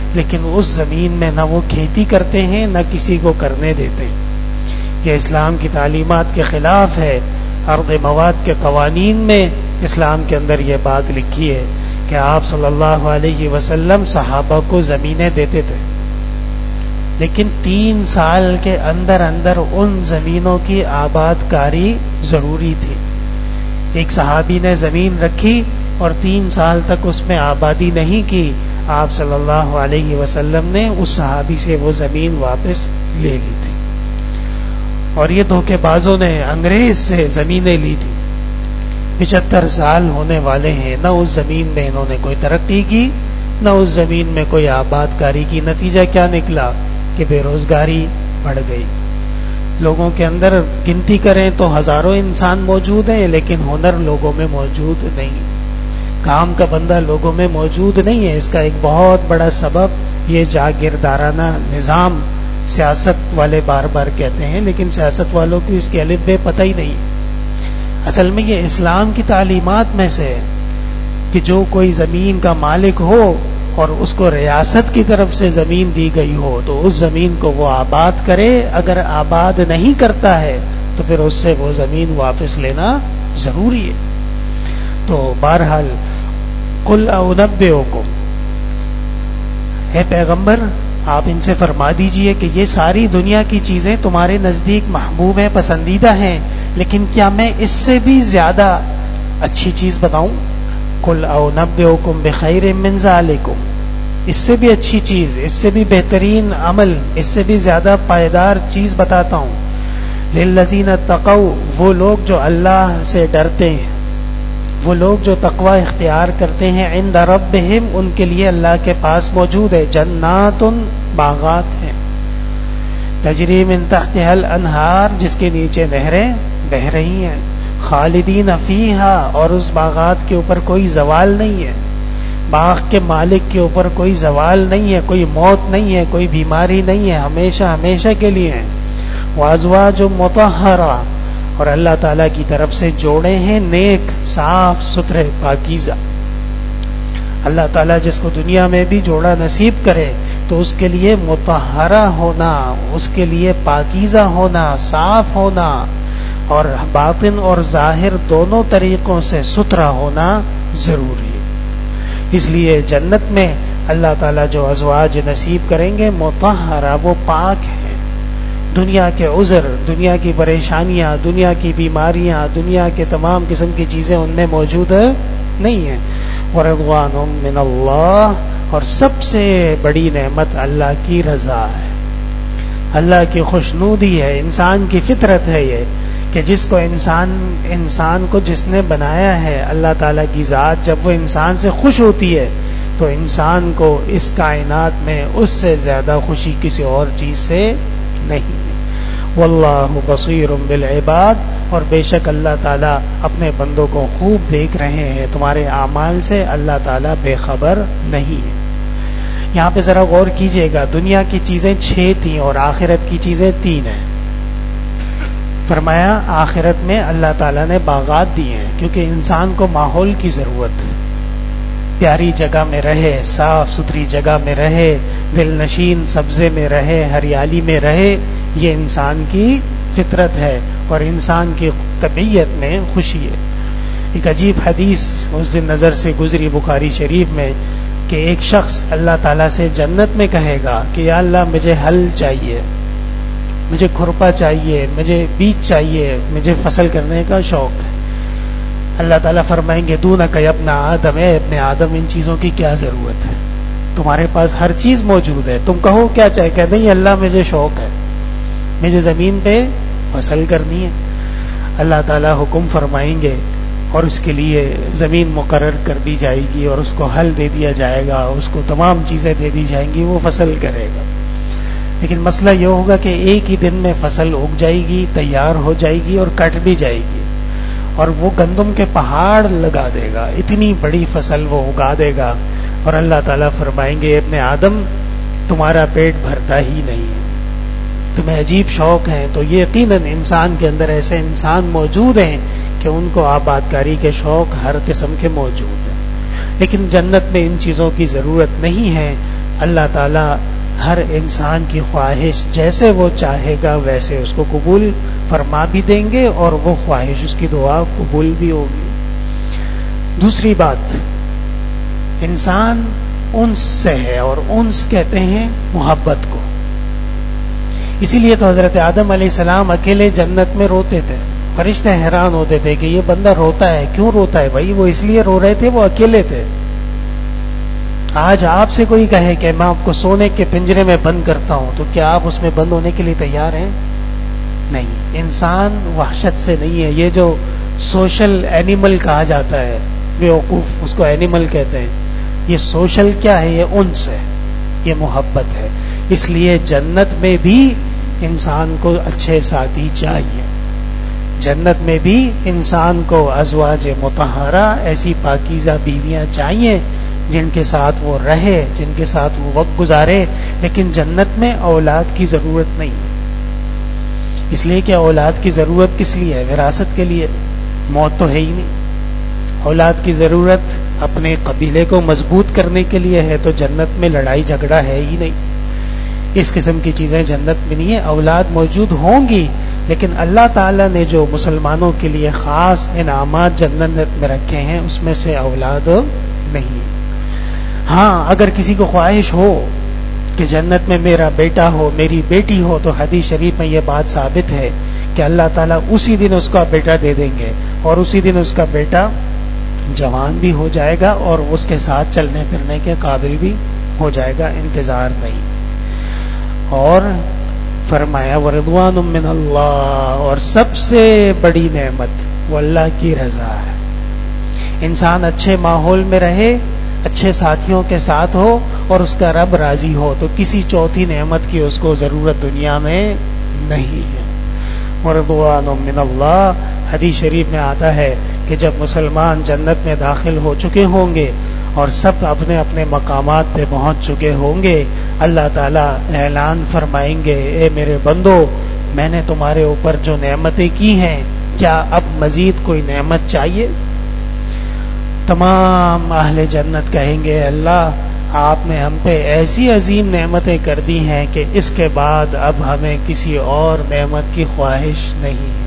Speaker 1: لیکن اس زمین میں نہ وہ کھیتی کرتے ہیں نہ کسی کو کرنے دیتے ہیں۔ یہ اسلام کی تعلیمات کے خلاف ہے۔ ارض مواد کے قوانین میں اسلام کے اندر یہ بات لکھی ہے کہ آپ صلی اللہ علیہ وسلم صحابہ کو زمینیں دیتے تھے، لیکن تین سال کے اندر اندر ان زمینوں کی آباد کاری ضروری تھی۔ ایک صحابی نے زمین رکھی اور تین سال تک اس میں آبادی نہیں کی، آپ صلی اللہ علیہ وسلم نے اس صحابی سے وہ زمین واپس لے لی تھی۔ اور یہ دھوکے بازوں نے انگریز سے زمینیں لی تھی، پچہتر سال ہونے والے ہیں، نہ اس زمین میں انہوں نے کوئی ترقی کی نہ اس زمین میں کوئی آباد کاری کی۔ نتیجہ کیا نکلا کہ بے روزگاری بڑھ گئی۔ لوگوں کے اندر گنتی کریں تو ہزاروں انسان موجود ہیں، لیکن ہنر لوگوں میں موجود نہیں، کام کا بندہ لوگوں میں موجود نہیں ہے۔ اس کا ایک بہت بڑا سبب یہ جاگیردارانہ نظام سیاست والے بار بار کہتے ہیں، لیکن سیاست والوں کو اس کے الف بے پتہ ہی نہیں۔ اصل میں یہ اسلام کی تعلیمات میں سے ہے کہ جو کوئی زمین کا مالک ہو اور اس کو ریاست کی طرف سے زمین دی گئی ہو تو اس زمین کو وہ آباد کرے، اگر آباد نہیں کرتا ہے تو پھر اس سے وہ زمین واپس لینا ضروری ہے۔ تو بہرحال قل اونبئکم، اے پیغمبر آپ ان سے فرما دیجئے کہ یہ ساری دنیا کی چیزیں تمہارے نزدیک محبوب ہیں، پسندیدہ ہیں، لیکن کیا میں اس سے بھی زیادہ اچھی چیز بتاؤں؟ قل اونبئکم بخیر من ذالکم، اس سے بھی اچھی چیز، اس سے بھی بہترین عمل، اس سے بھی زیادہ پائیدار چیز بتاتا ہوں۔ للذین اتقوا، وہ لوگ جو اللہ سے ڈرتے ہیں، وہ لوگ جو تقوی اختیار کرتے ہیں، عند ربہم، ان کے لیے اللہ کے پاس موجود ہے جنات، باغات ہیں، تجری من تحتها الانہار، جس کے نیچے نہریں بہہ رہی ہیں، خالدین فیہا، اور اس باغات کے اوپر کوئی زوال نہیں ہے، باغ کے مالک کے اوپر کوئی زوال نہیں ہے، کوئی موت نہیں ہے، کوئی بیماری نہیں ہے، ہمیشہ ہمیشہ کے لیے ہیں۔ وازواج مطہرہ، اور اللہ تعالیٰ کی طرف سے جوڑے ہیں نیک، صاف ستھرے، پاکیزہ۔ اللہ تعالیٰ جس کو دنیا میں بھی جوڑا نصیب کرے تو اس کے لیے مطہرہ ہونا، اس کے لیے پاکیزہ ہونا، صاف ہونا، اور باطن اور ظاہر دونوں طریقوں سے ستھرا ہونا ضروری ہے۔ اس لیے جنت میں اللہ تعالیٰ جو ازواج نصیب کریں گے مطہرہ، وہ پاک ہیں، دنیا کے عذر، دنیا کی پریشانیاں، دنیا کی بیماریاں، دنیا کے تمام قسم کی چیزیں ان میں موجود نہیں ہیں۔ ورضوان من اللہ، اور سب سے بڑی نعمت اللہ کی رضا ہے، اللہ کی خوشنودی ہے۔ انسان کی فطرت ہے یہ کہ جس کو انسان انسان کو جس نے بنایا ہے، اللہ تعالیٰ کی ذات جب وہ انسان سے خوش ہوتی ہے تو انسان کو اس کائنات میں اس سے زیادہ خوشی کسی اور چیز سے نہیں ہے۔ واللہ بصیر بالعباد، اور بے شک اللہ تعالیٰ اپنے بندوں کو خوب دیکھ رہے ہیں، تمہارے اعمال سے اللہ تعالیٰ بے خبر نہیں ہے۔ یہاں پہ ذرا غور کیجئے گا، دنیا کی چیزیں چھ تھیں اور آخرت کی چیزیں تین ہیں۔ فرمایا آخرت میں اللہ تعالیٰ نے باغات دیے ہیں کیونکہ انسان کو ماحول کی ضرورت، پیاری جگہ میں رہے، صاف ستھری جگہ میں رہے، دل نشین سبزے میں رہے، ہریالی میں رہے، یہ انسان کی فطرت ہے اور انسان کی طبیعت میں خوشی ہے۔ ایک عجیب حدیث اس دن نظر سے گزری بخاری شریف میں کہ ایک شخص اللہ تعالیٰ سے جنت میں کہے گا کہ یا اللہ مجھے ہل چاہیے، مجھے کھرپا چاہیے، مجھے بیج چاہیے، مجھے فصل کرنے کا شوق ہے۔ اللہ تعالیٰ فرمائیں گے دونک یا ابن آدم، اے ابن آدم ان چیزوں کی کیا ضرورت ہے، تمہارے پاس ہر چیز موجود ہے، تم کہو کیا چاہے، کہ نہیں اللہ مجھے شوق ہے، مجھے زمین پہ فصل کرنی ہے۔ اللہ تعالیٰ حکم فرمائیں گے اور اس کے لیے زمین مقرر کر دی جائے گی اور اس کو ہل دے دیا جائے گا، اس کو تمام چیزیں دے دی جائیں گی، وہ فصل کرے گا۔ لیکن مسئلہ یہ ہوگا کہ ایک ہی دن میں فصل اگ جائے گی، تیار ہو جائے گی اور کٹ بھی جائے گی، اور وہ گندم کے پہاڑ لگا دے گا، اتنی بڑی فصل وہ اگا دے گا، اور اللہ تعالیٰ فرمائیں گے ابن آدم تمہارا پیٹ بھرتا ہی نہیں ہے، تمہیں عجیب شوق ہے۔ تو یقیناً انسان کے اندر ایسے انسان موجود ہیں کہ ان کو آباد کاری کے شوق ہر قسم کے موجود ہیں، لیکن جنت میں ان چیزوں کی ضرورت نہیں ہے۔ اللہ تعالی ہر انسان کی خواہش جیسے وہ چاہے گا ویسے اس کو قبول فرما بھی دیں گے اور وہ خواہش اس کی دعا قبول بھی ہوگی. دوسری بات، انسان انس سے ہے، اور انس کہتے ہیں محبت کو. اسی لیے تو حضرت آدم علیہ السلام اکیلے جنت میں روتے تھے. فرشتے حیران ہوتے تھے کہ یہ بندہ روتا ہے، کیوں روتا ہے بھائی؟ وہ اس لیے رو رہے تھے، وہ اکیلے تھے. آج آپ سے کوئی کہے کہ میں آپ کو سونے کے پنجرے میں بند کرتا ہوں، تو کیا آپ اس میں بند ہونے کے لیے تیار ہیں؟ نہیں. انسان وحشت سے نہیں ہے. یہ جو سوشل اینیمل کہا جاتا ہے، بیوقوف اس کو اینیمل کہتے ہیں. یہ سوشل کیا ہے؟ یہ انس ہے، یہ محبت ہے. اس لیے جنت میں بھی انسان کو اچھے ساتھی چاہیے. جنت میں بھی انسان کو ازواج مطہرہ، ایسی پاکیزہ بیویاں چاہیے جن کے ساتھ وہ رہے، جن کے ساتھ وہ وقت گزارے. لیکن جنت میں اولاد کی ضرورت نہیں، اس لیے کہ اولاد کی ضرورت کس لیے ہے؟ وراثت کے لیے. موت تو ہے ہی نہیں. اولاد کی ضرورت اپنے قبیلے کو مضبوط کرنے کے لیے ہے. تو جنت میں لڑائی جھگڑا ہے ہی نہیں. اس قسم کی چیزیں جنت میں نہیں ہے. اولاد موجود ہوں گی، لیکن اللہ تعالیٰ نے جو مسلمانوں کے لیے خاص انعامات جنت میں رکھے ہیں اس میں سے اولاد نہیں. ہاں اگر کسی کو خواہش ہو کہ جنت میں میرا بیٹا ہو، میری بیٹی ہو، تو حدیث شریف میں یہ بات ثابت ہے کہ اللہ تعالیٰ اسی دن اس کا بیٹا دے دیں گے، اور اسی دن اس کا بیٹا جوان بھی ہو جائے گا اور اس کے ساتھ چلنے پھرنے کے قابل بھی ہو جائے گا. انتظار نہیں. اور فرمایا ورضوان من اللہ، اور سب سے بڑی نعمت وہ اللہ کی رضا ہے. انسان اچھے ماحول میں رہے، اچھے ساتھیوں کے ساتھ ہو اور اس کا رب راضی ہو، تو کسی چوتھی نعمت کی اس کو ضرورت دنیا میں نہیں ہے. ورضوان من اللہ، حدیث شریف میں آتا ہے کہ جب مسلمان جنت میں داخل ہو چکے ہوں گے اور سب اپنے اپنے مقامات پہ پہنچ چکے ہوں گے، اللہ تعالیٰ اعلان فرمائیں گے، اے میرے بندو، میں نے تمہارے اوپر جو نعمتیں کی ہیں، کیا اب مزید کوئی نعمت چاہیے؟ تمام اہل جنت کہیں گے اللہ، آپ نے ہم پہ ایسی عظیم نعمتیں کر دی ہیں کہ اس کے بعد اب ہمیں کسی اور نعمت کی خواہش نہیں ہے.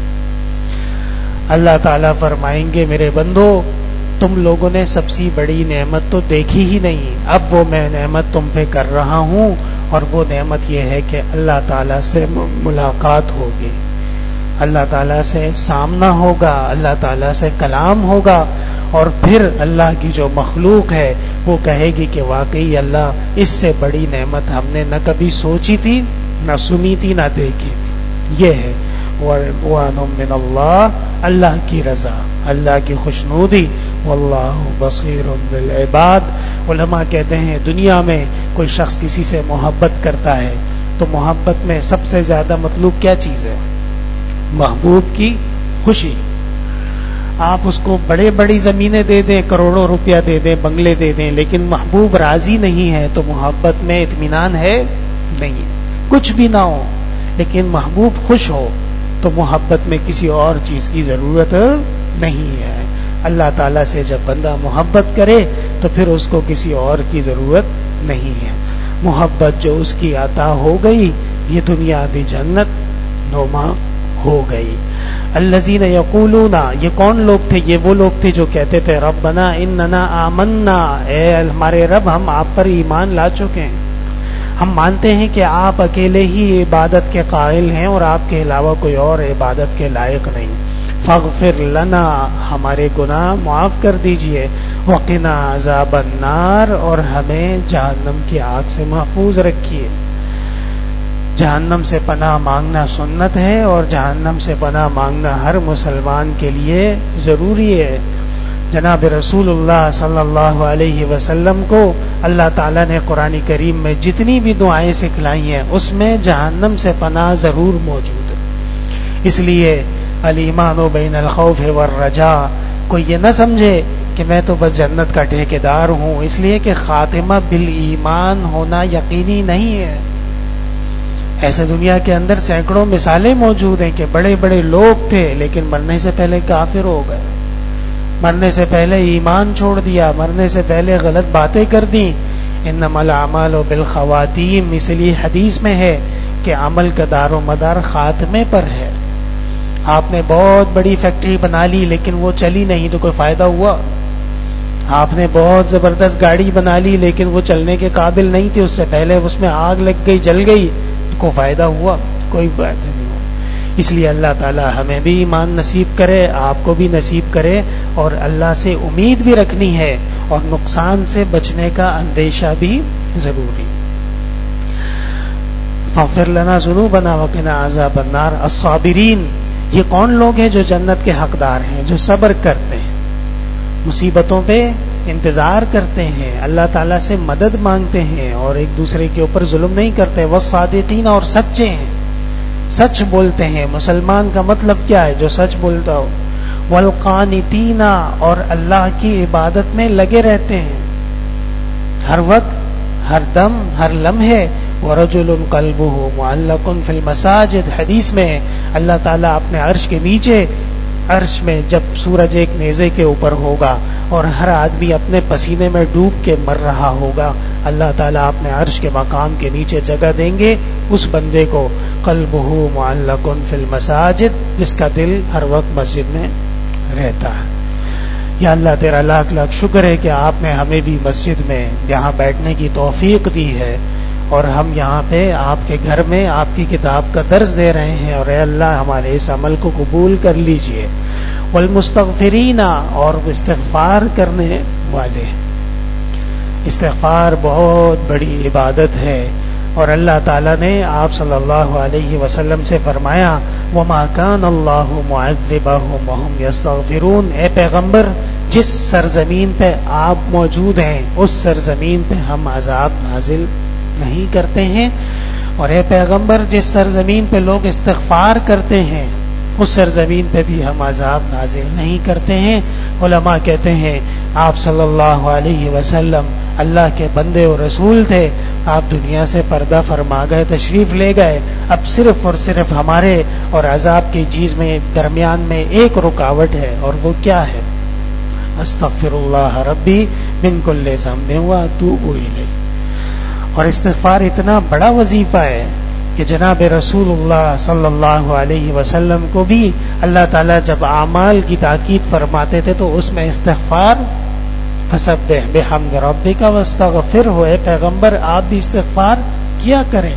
Speaker 1: اللہ تعالیٰ فرمائیں گے میرے بندو، تم لوگوں نے سب سے بڑی نعمت تو دیکھی ہی نہیں، اب وہ میں نعمت تم پہ کر رہا ہوں، اور وہ نعمت یہ ہے کہ اللہ تعالیٰ سے ملاقات ہوگی، اللہ تعالیٰ سے سامنا ہوگا، اللہ تعالیٰ سے کلام ہوگا. اور پھر اللہ کی جو مخلوق ہے وہ کہے گی کہ واقعی اللہ، اس سے بڑی نعمت ہم نے نہ کبھی سوچی تھی، نہ سنی تھی، نہ دیکھی تھی. یہ ہے ورضوان من اللہ، اللہ کی رضا، اللہ کی خوشنودی. واللہ بصیر بالعباد. علماء کہتے ہیں دنیا میں کوئی شخص کسی سے محبت کرتا ہے تو محبت میں سب سے زیادہ مطلوب کیا چیز ہے؟ محبوب کی خوشی. آپ اس کو بڑے بڑی زمینیں دے دیں، کروڑوں روپیہ دے دیں، بنگلے دے دیں، لیکن محبوب راضی نہیں ہے تو محبت میں اطمینان ہے نہیں. کچھ بھی نہ ہو لیکن محبوب خوش ہو تو محبت میں کسی اور چیز کی ضرورت نہیں ہے. اللہ تعالیٰ سے جب بندہ محبت کرے تو پھر اس کو کسی اور کی ضرورت نہیں ہے. محبت جو اس کی عطا ہو گئی، یہ دنیا بھی جنت نما ہو گئی. الذین یقولون، یہ کون لوگ تھے؟ یہ وہ لوگ تھے جو کہتے تھے ربنا اننا آمنا، اے ہمارے رب ہم آپ پر ایمان لا چکے ہیں، ہم مانتے ہیں کہ آپ اکیلے ہی عبادت کے قائل ہیں اور آپ کے علاوہ کوئی اور عبادت کے لائق نہیں. فاغفر لنا، ہمارے گناہ معاف کر دیجئے، وقنا عذاب النار، اور ہمیں جہنم کی آگ سے محفوظ رکھیے. جہنم سے پناہ مانگنا سنت ہے، اور جہنم سے پناہ مانگنا ہر مسلمان کے لیے ضروری ہے. جناب رسول اللہ صلی اللہ علیہ وسلم کو اللہ تعالیٰ نے قرآن کریم میں جتنی بھی دعائیں سکھلائی ہیں اس میں جہنم سے پناہ ضرور موجود ہے. اس لیے الایمان بین الخوف والرجاء، کوئی یہ نہ سمجھے کہ میں تو بس جنت کا ٹھیکیدار ہوں، اس لیے کہ خاتمہ بالایمان ہونا یقینی نہیں ہے. ایسے دنیا کے اندر سینکڑوں مثالیں موجود ہیں کہ بڑے بڑے لوگ تھے لیکن مرنے سے پہلے کافر ہو گئے، مرنے سے پہلے ایمان چھوڑ دیا، مرنے سے پہلے غلط باتیں کر دیں. انما الاعمال بالخواتیم، اس لیے حدیث میں ہے کہ عمل کا دار و مدار خاتمے پر ہے. آپ نے بہت بڑی فیکٹری بنا لی لیکن وہ چلی نہیں تو کوئی فائدہ ہوا؟ آپ نے بہت زبردست گاڑی بنا لی لیکن وہ چلنے کے قابل نہیں تھی، اس سے پہلے اس میں آگ لگ گئی، جل گئی، تو کوئی فائدہ ہوا؟ کوئی فائدہ نہیں ہوا. اس لیے اللہ تعالی ہمیں بھی ایمان نصیب کرے، آپ کو بھی نصیب کرے، اور اللہ سے امید بھی رکھنی ہے اور نقصان سے بچنے کا اندیشہ بھی ضروری. فاغفر لنا ذنوبنا وقنا عذاب النار. الصابرین، یہ کون لوگ ہیں جو جنت کے حقدار ہیں؟ جو صبر کرتے ہیں، مصیبتوں پہ انتظار کرتے ہیں، اللہ تعالیٰ سے مدد مانگتے ہیں اور ایک دوسرے کے اوپر ظلم نہیں کرتے. والصادقین، اور سچے ہیں، سچ بولتے ہیں. مسلمان کا مطلب کیا ہے؟ جو سچ بولتا ہو. والقانتین، اور اللہ کی عبادت میں لگے رہتے ہیں ہر وقت، ہر دم، ہر لمحے. ورجل قلبه معلق فی المساجد، حدیث میں اللہ تعالیٰ اپنے عرش کے نیچے، عرش میں جب سورج ایک نیزے کے اوپر ہوگا اور ہر آدمی اپنے پسینے میں ڈوب کے مر رہا ہوگا، اللہ تعالیٰ اپنے عرش کے مقام کے نیچے جگہ دیں گے اس بندے کو. قلبه معلق فی المساجد، جس کا دل ہر وقت مسجد میں رہتا ہے. یا اللہ تیرا لاکھ لاکھ شکر ہے کہ آپ نے ہمیں بھی مسجد میں یہاں بیٹھنے کی توفیق دی ہے اور ہم یہاں پہ آپ کے گھر میں آپ کی کتاب کا درس دے رہے ہیں، اور اے اللہ ہمارے اس عمل کو قبول کر لیجئے. والمستغفرین، اور استغفار کرنے والے. استغفار بہت بڑی عبادت ہے، اور اللہ تعالیٰ نے آپ صلی اللہ علیہ وسلم سے فرمایا وما کان اللہ معذبہم وہم یستغفرون. اے پیغمبر، جس سرزمین پہ آپ موجود ہیں اس سرزمین پہ ہم عذاب نازل نہیں کرتے ہیں، اور اے پیغمبر جس سرزمین پہ لوگ استغفار کرتے ہیں اس سرزمین پہ بھی ہم عذاب نازل نہیں کرتے ہیں. علماء کہتے ہیں آپ صلی اللہ علیہ وسلم اللہ کے بندے اور رسول تھے، آپ دنیا سے پردہ فرما گئے، تشریف لے گئے. اب صرف اور صرف ہمارے اور عذاب کی چیز میں درمیان میں ایک رکاوٹ ہے، اور وہ کیا ہے؟ استغفر اللہ ربی من کل ذنب واتوب الیہ. اور استغفار اتنا بڑا وظیفہ ہے کہ جناب رسول اللہ صلی اللہ علیہ وسلم کو بھی اللہ تعالیٰ جب اعمال کی تاکید فرماتے تھے تو اس میں استغفار، فسبح بحمد ربک واستغفرہ، اے پیغمبر آپ بھی استغفار کیا کریں.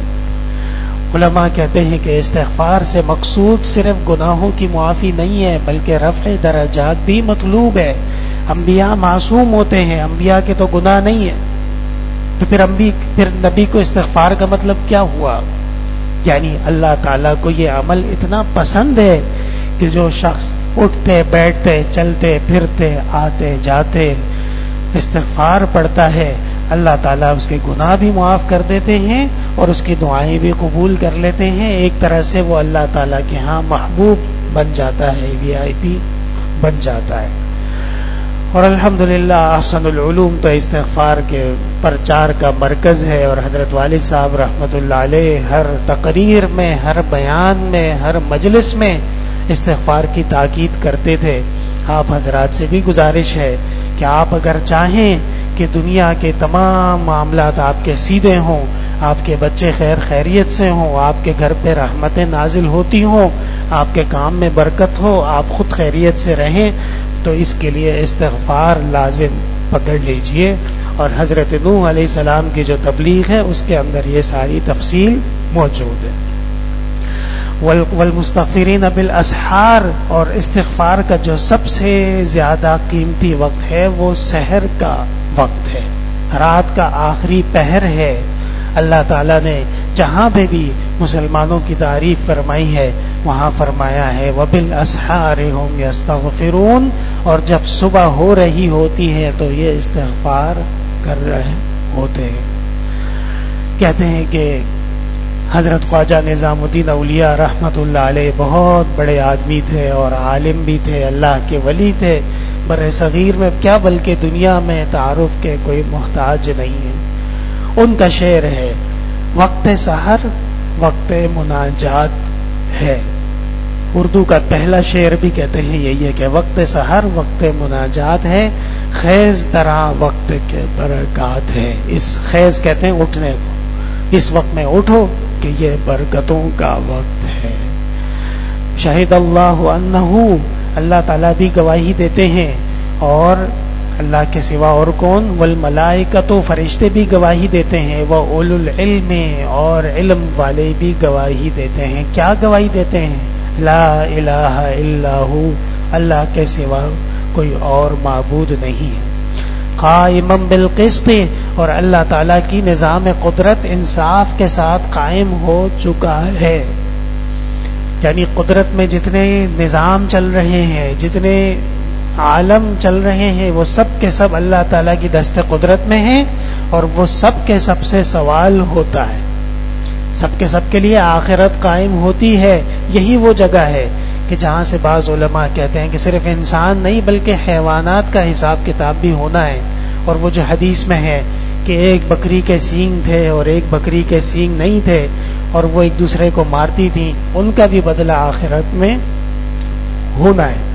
Speaker 1: علماء کہتے ہیں کہ استغفار سے مقصود صرف گناہوں کی معافی نہیں ہے بلکہ رفع درجات بھی مطلوب ہے. انبیاء معصوم ہوتے ہیں، انبیاء کے تو گناہ نہیں ہے، تو پھر انبی پھر نبی کو استغفار کا مطلب کیا ہوا؟ یعنی اللہ تعالیٰ کو یہ عمل اتنا پسند ہے کہ جو شخص اٹھتے بیٹھتے چلتے پھرتے آتے جاتے استغفار پڑھتا ہے، اللہ تعالیٰ اس کے گناہ بھی معاف کر دیتے ہیں اور اس کی دعائیں بھی قبول کر لیتے ہیں. ایک طرح سے وہ اللہ تعالیٰ کے ہاں محبوب بن جاتا ہے، وی آئی پی بن جاتا ہے. اور الحمدللہ احسن العلوم تو استغفار کے پرچار کا مرکز ہے، اور حضرت والد صاحب رحمۃ اللہ علیہ ہر تقریر میں، ہر بیان میں، ہر مجلس میں استغفار کی تاکید کرتے تھے. آپ حضرات سے بھی گزارش ہے کہ آپ اگر چاہیں کہ دنیا کے تمام معاملات آپ کے سیدھے ہوں، آپ کے بچے خیر خیریت سے ہوں، آپ کے گھر پہ رحمتیں نازل ہوتی ہوں، آپ کے کام میں برکت ہو، آپ خود خیریت سے رہیں، تو اس کے لیے استغفار لازم پکڑ لیجئے. اور حضرت نوح علیہ السلام کی جو تبلیغ ہے اس کے اندر یہ ساری تفصیل موجود ہے. والمستغفرین بالاسحار، اور استغفار کا جو سب سے زیادہ قیمتی وقت ہے وہ سحر کا وقت ہے، رات کا آخری پہر ہے. اللہ تعالیٰ نے جہاں پہ بھی مسلمانوں کی تعریف فرمائی ہے وہاں فرمایا ہے وبالاسحار هم یستغفرون، اور جب صبح ہو رہی ہوتی ہے تو یہ استغفار کر رہے ہوتے ہیں. کہتے ہیں کہ حضرت خواجہ نظام الدین اولیاء رحمت اللہ علیہ بہت بڑے آدمی تھے اور عالم بھی تھے، اللہ کے ولی تھے، بر صغیر میں کیا بلکہ دنیا میں تعارف کے کوئی محتاج نہیں ہے. ان کا شعر ہے وقت سحر وقت مناجات ہے. اردو کا پہلا شعر بھی کہتے ہیں یہی ہے کہ وقت سحر وقت مناجات ہے، خیز درا وقت کے برکات ہے. اس خیز کہتے ہیں اٹھنے کو، اس وقت میں اٹھو کہ یہ برکتوں کا وقت ہے. شہید اللہ انہ، اللہ تعالیٰ بھی گواہی دیتے ہیں، اور اللہ کے سوا اور کون؟ والملائکۃ، فرشتے بھی گواہی دیتے ہیں، واولو العلم، اور علم والے بھی گواہی دیتے ہیں. کیا گواہی دیتے ہیں؟ لا الہ الا ہو، اللہ کے سوا کوئی اور معبود نہیں ہے. قائما بالقسط، اور اللہ تعالیٰ کی نظام قدرت انصاف کے ساتھ قائم ہو چکا ہے. یعنی قدرت میں جتنے نظام چل رہے ہیں، جتنے عالم چل رہے ہیں، وہ سب کے سب اللہ تعالیٰ کی دست قدرت میں ہیں، اور وہ سب کے سب سے سوال ہوتا ہے. سب کے سب کے لیے آخرت قائم ہوتی ہے. یہی وہ جگہ ہے کہ جہاں سے بعض علماء کہتے ہیں کہ صرف انسان نہیں بلکہ حیوانات کا حساب کتاب بھی ہونا ہے. اور وہ جو حدیث میں ہے کہ ایک بکری کے سینگ تھے اور ایک بکری کے سینگ نہیں تھے، اور وہ ایک دوسرے کو مارتی تھیں، ان کا بھی بدلہ آخرت میں ہونا ہے.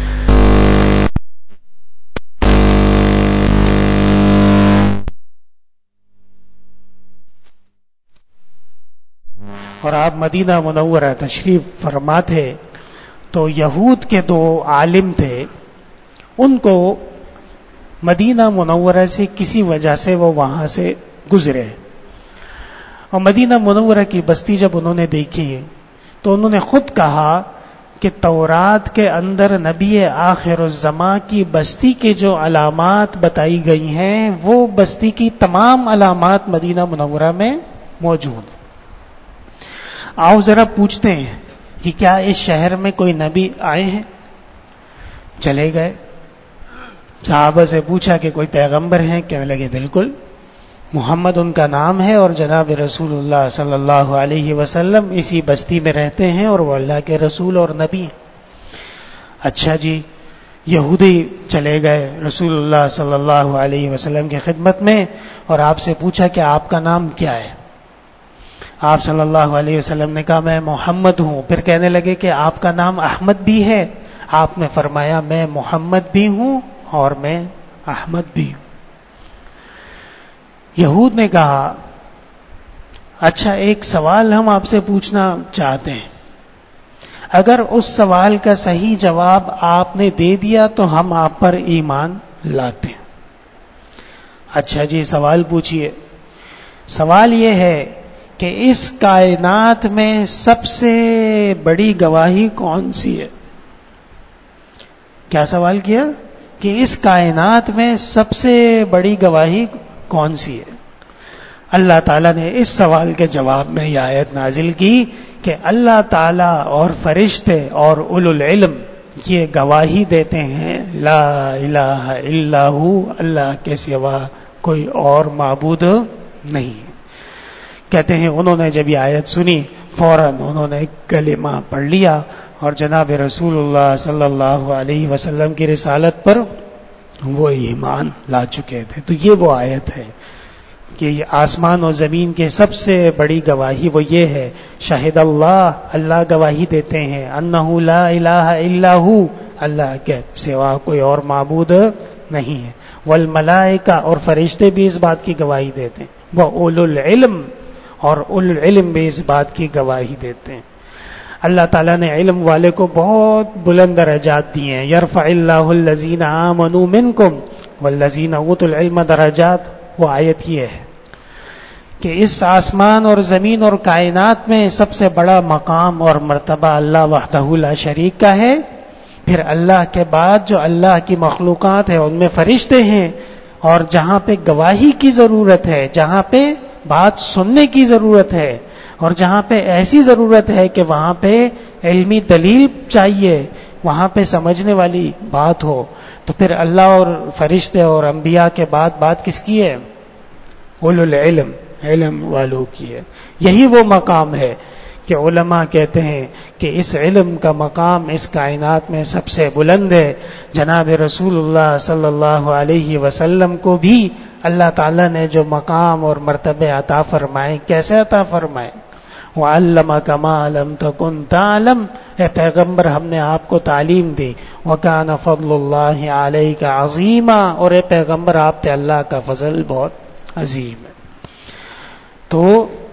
Speaker 1: اور آپ مدینہ منورہ تشریف فرما تھے تو یہود کے دو عالم تھے، ان کو مدینہ منورہ سے کسی وجہ سے وہ وہاں سے گزرے، اور مدینہ منورہ کی بستی جب انہوں نے دیکھی تو انہوں نے خود کہا کہ تورات کے اندر نبی آخر الزماں کی بستی کے جو علامات بتائی گئی ہیں، وہ بستی کی تمام علامات مدینہ منورہ میں موجود ہیں. آؤ ذرا پوچھتے ہیں کہ کیا اس شہر میں کوئی نبی آئے ہیں؟ چلے گئے. صحابہ سے پوچھا کہ کوئی پیغمبر ہیں؟ کہنے لگے بالکل، محمد ان کا نام ہے، اور جناب رسول اللہ صلی اللہ علیہ وسلم اسی بستی میں رہتے ہیں، اور وہ اللہ کے رسول اور نبی ہیں. اچھا جی. یہودی چلے گئے رسول اللہ صلی اللہ علیہ وسلم کی خدمت میں، اور آپ سے پوچھا کہ آپ کا نام کیا ہے؟ آپ صلی اللہ علیہ وسلم نے کہا میں محمد ہوں. پھر کہنے لگے کہ آپ کا نام احمد بھی ہے؟ آپ نے فرمایا میں محمد بھی ہوں اور میں احمد بھی ہوں. یہود نے کہا اچھا ایک سوال ہم آپ سے پوچھنا چاہتے ہیں، اگر اس سوال کا صحیح جواب آپ نے دے دیا تو ہم آپ پر ایمان لاتے ہیں. اچھا جی سوال پوچھئے. سوال یہ ہے کہ اس کائنات میں سب سے بڑی گواہی کون سی ہے؟ کیا سوال کیا؟ کہ اس کائنات میں سب سے بڑی گواہی کون سی ہے؟ اللہ تعالیٰ نے اس سوال کے جواب میں یہ آیت نازل کی کہ اللہ تعالیٰ اور فرشتے اور اولو العلم یہ گواہی دیتے ہیں لا الہ الا ہو، اللہ کے سوا کوئی اور معبود نہیں. کہتے ہیں انہوں نے جب یہ آیت سنی فوراً انہوں نے کلمہ پڑھ لیا، اور جناب رسول اللہ صلی اللہ علیہ وسلم کی رسالت پر وہ ایمان لا چکے تھے. تو یہ وہ آیت ہے کہ یہ آسمان و زمین کے سب سے بڑی گواہی وہ یہ ہے، شاہد اللہ، اللہ گواہی دیتے ہیں، انہ لا الہ الا ہو، اللہ کے سوا کوئی اور معبود نہیں ہے، والملائکہ، اور فرشتے بھی اس بات کی گواہی دیتے ہیں، واولو العلم، اور اولو العلم بھی اس بات کی گواہی دیتے ہیں. اللہ تعالیٰ نے علم والے کو بہت بلند درجات دیے ہیں. یرفع اللہ الذین آمنوا منکم والذین اوتوا العلم درجات. وہ آیت یہ ہے کہ اس آسمان اور زمین اور کائنات میں سب سے بڑا مقام اور مرتبہ اللہ وحدہ لا شریک کا ہے. پھر اللہ کے بعد جو اللہ کی مخلوقات ہیں ان میں فرشتے ہیں، اور جہاں پہ گواہی کی ضرورت ہے، جہاں پہ بات سننے کی ضرورت ہے، اور جہاں پہ ایسی ضرورت ہے کہ وہاں پہ علمی دلیل چاہیے، وہاں پہ سمجھنے والی بات ہو، تو پھر اللہ اور فرشتے اور انبیاء کے بعد بات کس کی ہے؟ اولو العلم، علم والوں کی ہے. یہی وہ مقام ہے کہ علماء کہتے ہیں کہ اس علم کا مقام اس کائنات میں سب سے بلند ہے. جناب رسول اللہ صلی اللہ علیہ وسلم کو بھی اللہ تعالیٰ نے جو مقام اور مرتبے عطا فرمائے، کیسے عطا فرمائے؟ وعلمک ما لم تکن تعلم، اے پیغمبر ہم نے آپ کو تعلیم دی، وکان فضل اللہ علیک عظیما، اور اے پیغمبر آپ پہ اللہ کا فضل بہت عظیم ہے۔ تو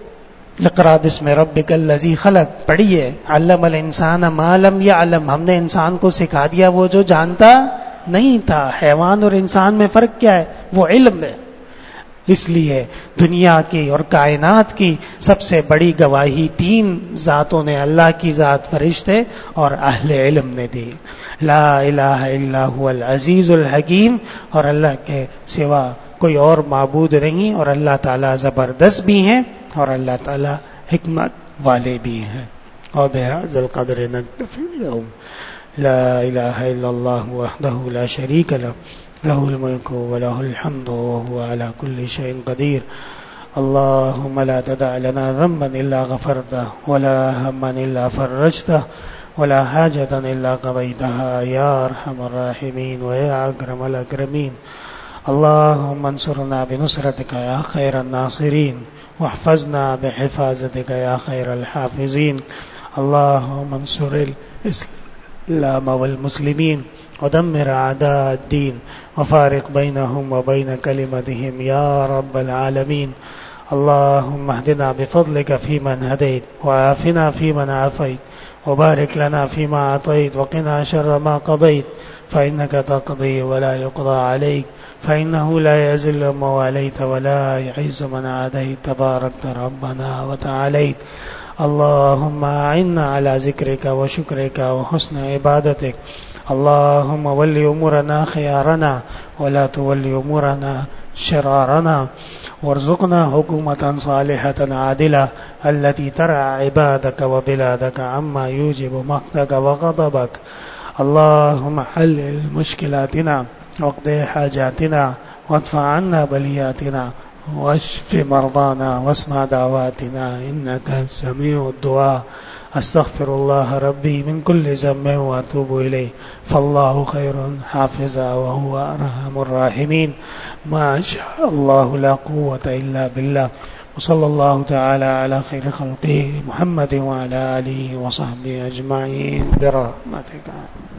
Speaker 1: اقرأ بسم ربک الذی خلق پڑھیے، علم الانسان ما لم یعلم، ہم نے انسان کو سکھا دیا وہ جو جانتا نہیں تھا۔ حیوان اور انسان میں فرق کیا ہے؟ وہ علم ہے۔ اس لیے دنیا کی اور کائنات کی سب سے بڑی گواہی تین ذاتوں نے، اللہ کی ذات، فرشتے اور اہل علم نے دی۔ لا الہ الا هو العزیز الحکیم، اور اللہ کے سوا کوئی اور معبود نہیں، اور اللہ تعالیٰ زبردست بھی ہیں اور اللہ تعالیٰ حکمت والے بھی ہیں۔ اور بہذا القدر نکتفی اليوم۔ لا الہ الا اللہ وحدہ لا شریک لہ، لہ الملک ولہ الحمد وهو على كل شيء قدیر۔ اللهم لا تدع لنا ذنبا الا غفرته، ولا هما الا فرجته، ولا حاجة الا قضيتها يا ارحم الراحمين ويا اکرم الاکرمین۔ اللهم انصرنا بنصرتك يا خير الناصرين، واحفظنا بحفاظتك يا خير الحافظين۔ اللهم انصر الإسلام والمسلمين، ودمر أعداء الدين، وفارق بينهم وبين كلمتهم يا رب العالمين۔ اللهم اهدنا بفضلك فيمن هديت، وعافنا فيمن عافيت، وبارك لنا فيما أعطيت، وقنا شر ما قضيت، فإنك تقضي ولا يقضى عليك، فإنه لا يذل من واليت ولا يعز من عاديت، تباركت ربنا وتعاليت۔ اللهم أعنا على ذكرك وشكرك وحسن عبادتك۔ اللهم ول أمورنا خيارنا، ولا تول أمورنا شرارنا، وارزقنا حكومة صالحة عادلة التي ترعى عبادك وبلادك عما يوجب مقتك وغضبك۔ اللهم حلل مشكلاتنا، واقض حاجاتنا، وادفع عنا بلياتنا، واشف مرضانا، واسمع دعواتنا، إنك سميع الدعاء۔ استغفر الله ربي من كل ذنب واتوب إليه، فالله خير حافظا وهو أرحم الراحمين۔ ما شاء الله لا قوة إلا بالله، وصلى الله تعالى على خير خلقه محمد وعلى آله وصحبه أجمعين برحمتك۔